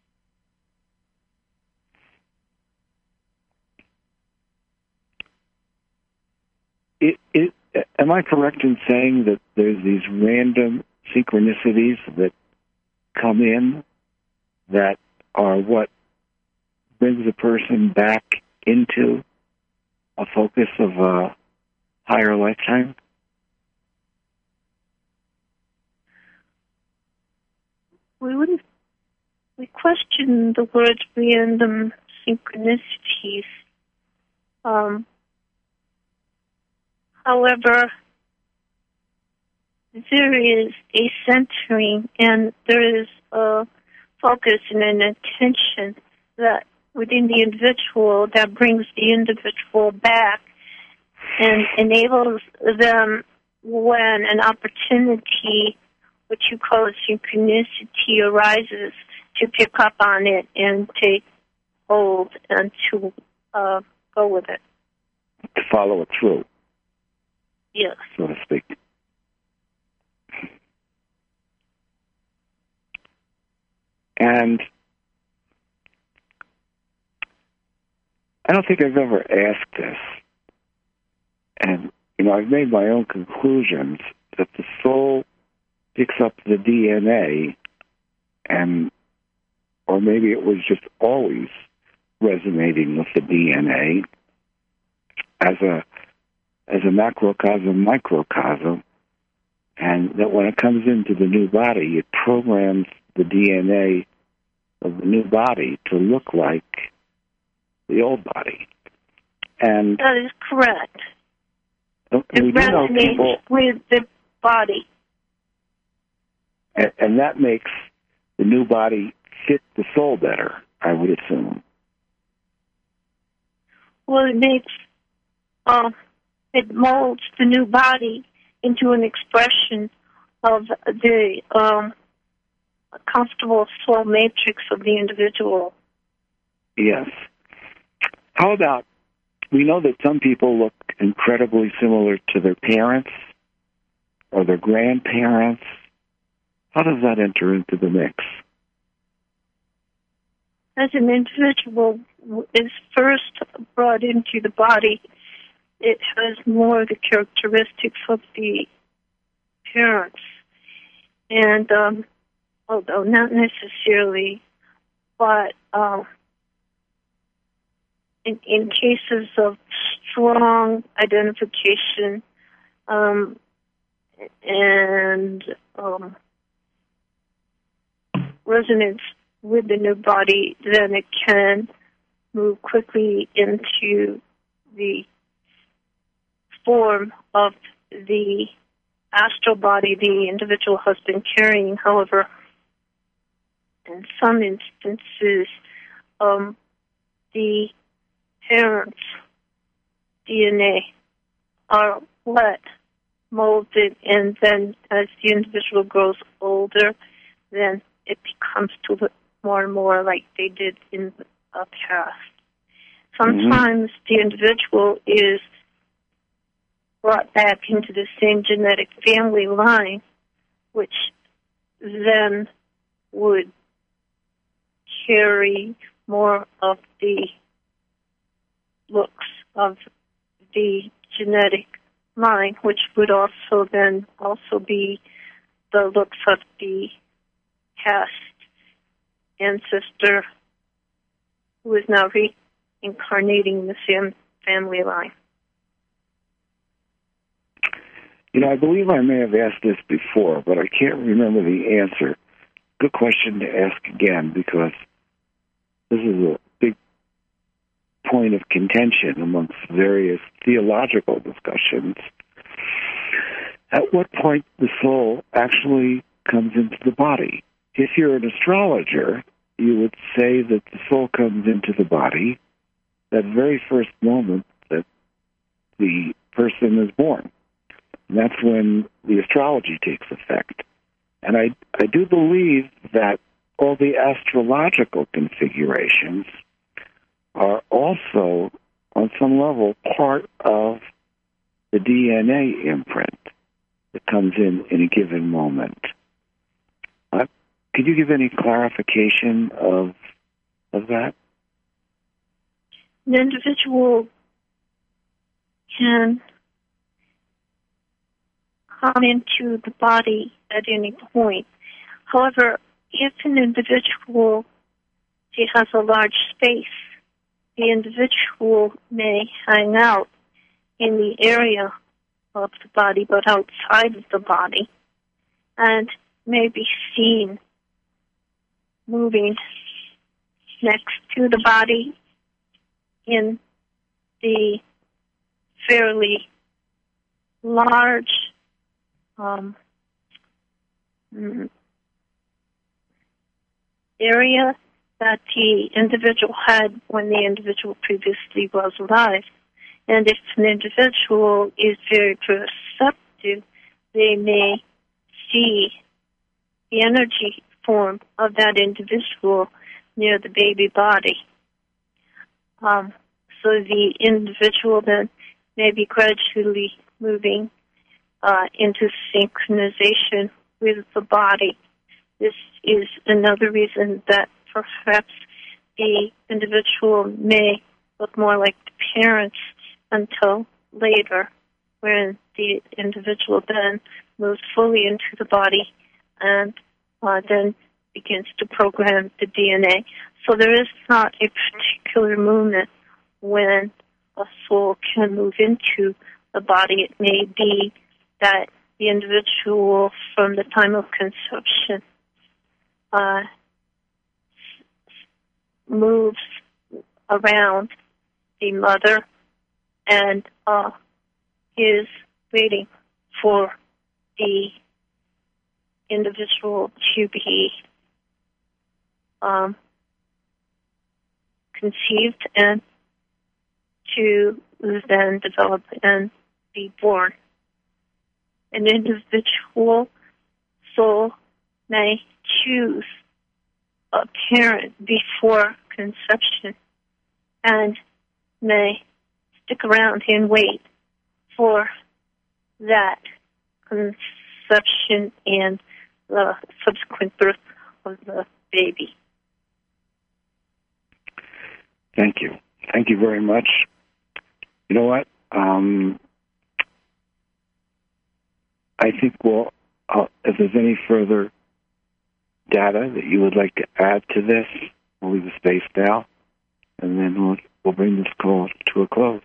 It, it, am I correct in saying that there's these random synchronicities that come in that are what brings a person back into a focus of a higher lifetime?
We wouldn't, we question the word random synchronicities. Um, However, there is a centering and there is a focus and an attention that within the individual that brings the individual back and enables them, when an opportunity, which you call a synchronicity, arises, to pick up on it and take hold and to uh, go with it.
To follow it through.
Yes.
So to speak. And I don't think I've ever asked this. And, you know, I've made my own conclusions that the soul picks up the D N A, and, or maybe it was just always resonating with the D N A as a as a macrocosm, microcosm, and that when it comes into the new body, it programs the D N A of the new body to look like the old body. And
that is correct.
We
it resonates people, with the body.
And, and that makes the new body fit the soul better, I would assume.
Well, it makes... Uh, It molds the new body into an expression of the um, comfortable soul matrix of the individual.
Yes. How about, we know that some people look incredibly similar to their parents or their grandparents. How does that enter into the mix?
As an individual is first brought into the body, it has more of the characteristics of the parents. And um, although not necessarily, but uh, in, in cases of strong identification um, and um, resonance with the new body, then it can move quickly into the form of the astral body the individual has been carrying. However, in some instances, um, the parents' D N A are what molded, and then as the individual grows older, then it becomes to look more and more like they did in the past. Sometimes mm-hmm. the individual is brought back into the same genetic family line, which then would carry more of the looks of the genetic line, which would also then also be the looks of the past ancestor who is now reincarnating in the same family line.
You know, I believe I may have asked this before, but I can't remember the answer. Good question to ask again, because this is a big point of contention amongst various theological discussions. At what point the soul actually comes into the body? If you're an astrologer, you would say that the soul comes into the body that very first moment that the person is born. And that's when the astrology takes effect. And I, I do believe that all the astrological configurations are also, on some level, part of the D N A imprint that comes in in a given moment. Uh, could you give any clarification of of that?
An individual can come into the body at any point. However, if an individual he has a large space, the individual may hang out in the area of the body, but outside of the body, and may be seen moving next to the body in the fairly large um, area that the individual had when the individual previously was alive. And if an individual is very perceptive, they may see the energy form of that individual near the baby body. Um, so the individual then may be gradually moving uh, into synchronization with the body. This is another reason that perhaps the individual may look more like the parents until later, when the individual then moves fully into the body and uh, then begins to program the D N A. So there is not a particular moment when a soul can move into the body. It may be that the individual from the time of conception uh, moves around the mother and uh, is waiting for the individual to be um, conceived and to then develop and be born. An individual soul may choose a parent before conception and may stick around and wait for that conception and the subsequent birth of the baby.
Thank you. Thank you very much. You know what? Um, I think we'll, uh, if there's any further data that you would like to add to this, we'll leave the space now, and then we'll, we'll bring this call to a close.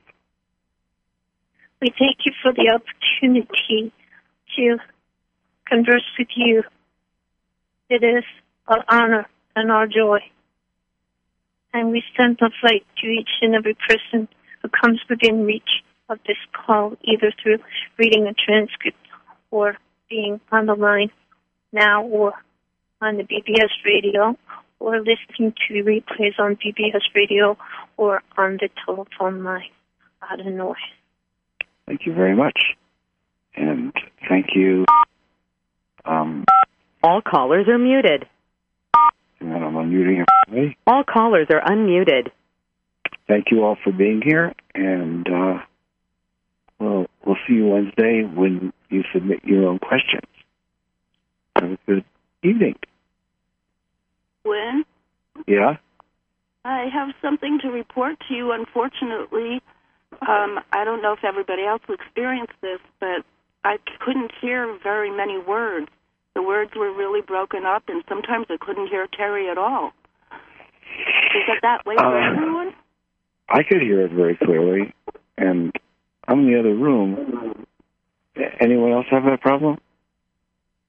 We thank you for the opportunity to converse with you. It is our honor and our joy. And we send love light to each and every person who comes within reach of this call, either through reading a transcript or being on the line now or on the B B S radio or listening to the replays on B B S radio or on the telephone line out of North.
Thank you very much. And thank you. Um,
All callers are muted.
and then I'm unmuting everybody.
All callers are unmuted.
Thank you all for being here, and uh, we'll, we'll see you Wednesday when you submit your own questions. Have a good evening.
Gwen,
Yeah?
I have something to report to you. Unfortunately, um, I don't know if everybody else will experience this, but I couldn't hear very many words. The words were really broken up, and sometimes I couldn't hear Terry at all. Is it that way for
Uh,
everyone?
I could hear it very clearly, and I'm in the other room. Anyone else have that problem?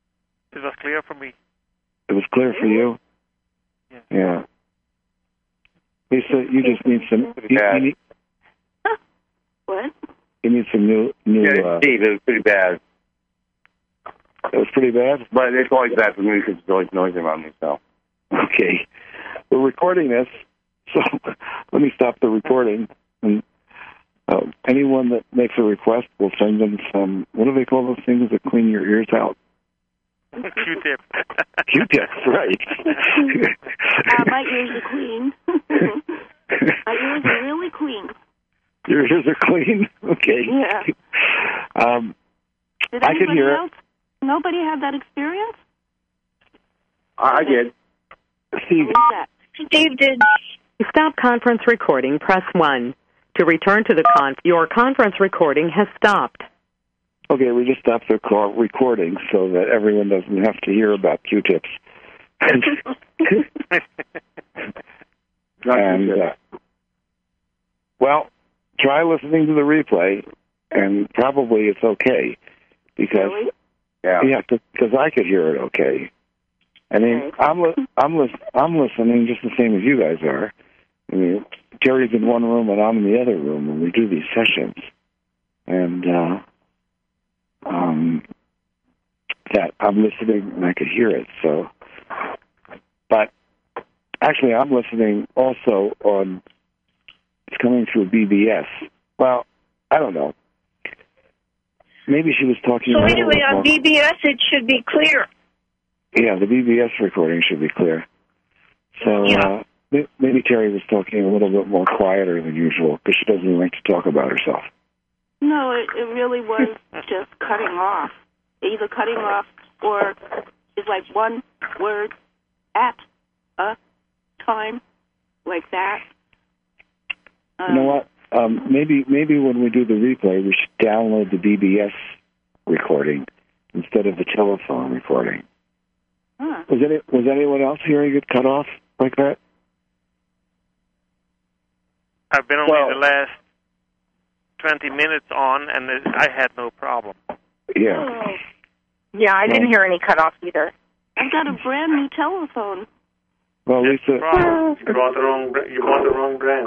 It was clear for me.
It was clear for you?
Yeah.
Yeah. Lisa, you just need some. You, you need,
What?
you need some new new.
Yeah,
Uh,
Steve, it was pretty bad.
It was pretty bad.
But it's always bad for me because there's always noise around me. So.
Okay, we're recording this, so let me stop the recording. And uh, anyone that makes a request, will send them some. What do they call those things that clean your ears out?
Q-tip.
Q-tips, right?
Uh, my ears are clean. My ears are really clean.
Your ears are clean. Okay.
Yeah.
Um,
Did
I could
anybody
hear
else? Nobody had that experience?
I did.
Steve.
Who's that?
Steve did.
To stop conference recording, press one. To return to the con, your conference recording has stopped.
Okay, we just stopped the call recording so that everyone doesn't have to hear about Q-tips. and uh, well, try listening to the replay, and probably it's okay because
Really?
Yeah.
yeah, because I could hear it okay. I mean,
Okay.
I'm li- I'm lis- I'm listening just the same as you guys are. I mean, Terry's in one room and I'm in the other room when we do these sessions, and uh, um, that I'm listening and I could hear it. So, but actually, I'm listening also on. It's coming through B B S. Well, I don't know. Maybe she was talking.
So
a little
anyway,
bit
on
more-
B B S, it should be clear.
Yeah, the B B S recording should be clear. So
Yeah.
uh, may- maybe Terry was talking a little bit more quieter than usual because she doesn't like to talk about herself.
No, it, it really was just cutting off. Either cutting off or it's like one word at a time, like that. Um,
You know what? Um, maybe maybe when we do the replay, we should download the B B S recording instead of the telephone recording.
Huh.
Was any was anyone else hearing it cut off like that?
I've been only
Well-
the last twenty minutes on, and it- I had no problem.
Yeah.
Oh,
Yeah, I didn't hear any cutoffs either.
I've got a brand new telephone.
Well,
That's the
Lisa.
problem. You bought the wrong. br- You bought the wrong brand.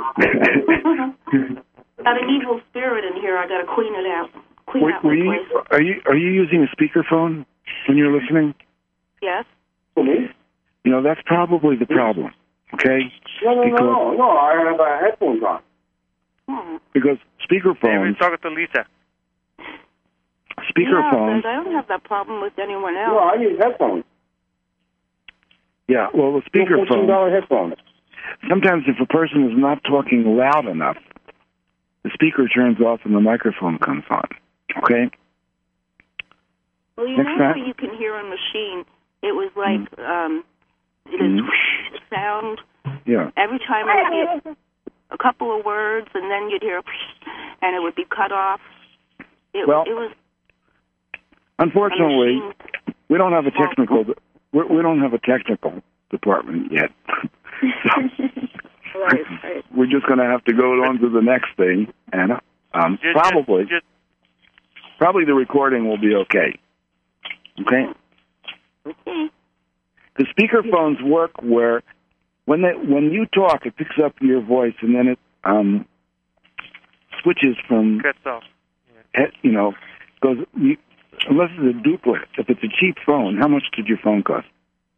Got an evil spirit in here. I got to clean it out. Clean
were,
out
were
my
you
place.
are you are you using a speakerphone when you're listening?
Yes.
You know, that's probably the problem. Okay.
No, no,
Because-
no, no, no. I have uh, headphones on.
Hmm.
Because
Hey, we're
speakerphones,
talking to Lisa.
speakerphones,
Yeah, but I don't have that problem with anyone else.
No, I use headphones.
yeah. Well, the
fourteen
speakerphone.
dollar headphones.
Sometimes, if a person is not talking loud enough, the speaker turns off and the microphone comes on. Okay.
Well, you
Next
know how
time.
you can hear a machine. It was like um, this
Mm.
sound
Yeah.
every time I would get a couple of words, and then you'd hear, and it would be cut off. It,
Well,
it was a
Unfortunately,
machine.
we don't have a technical. We we don't have a technical department yet. So
Right, right.
we're just going to have to go on to the next thing, and um,
Just,
probably,
Just, just,
probably the recording will be okay. Okay.
Okay.
The speakerphones work where when they when you talk, it picks up your voice and then it um, switches from
cuts off.
he- you know goes you, unless it's a duplex. If it's a cheap phone, how much did your phone cost?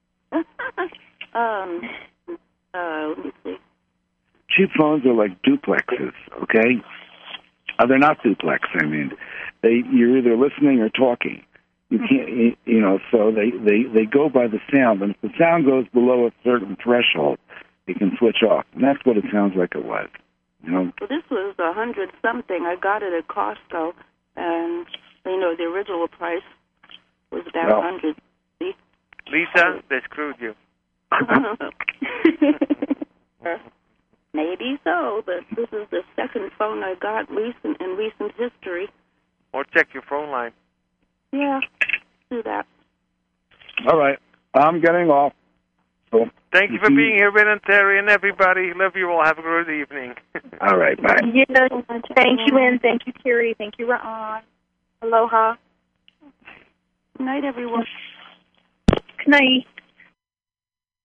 um. Uh. Let me see.
Cheap phones are like duplexes. Okay, uh, they're not duplex. I mean, they you're either listening or talking. You can't, you, you know, so they, they, they go by the sound, and if the sound goes below a certain threshold, you can switch off, and that's what it sounds like it was, you know.
Well, this was a hundred something. I got it at Costco, and you know the original price was about a
Well.
hundred. See?
Lisa, they screwed you.
Maybe so, but this is the second phone I got recent in recent history.
Or check your phone line.
Yeah, do that.
All right, I'm getting off. So,
Thank you for being here, Ben and Terry, and everybody. Love you all. Have a good evening.
all right, bye.
Yes, thank you, Ann. Thank you, Terry. Thank you, Ra'an. Aloha.
Good night, everyone.
Good night.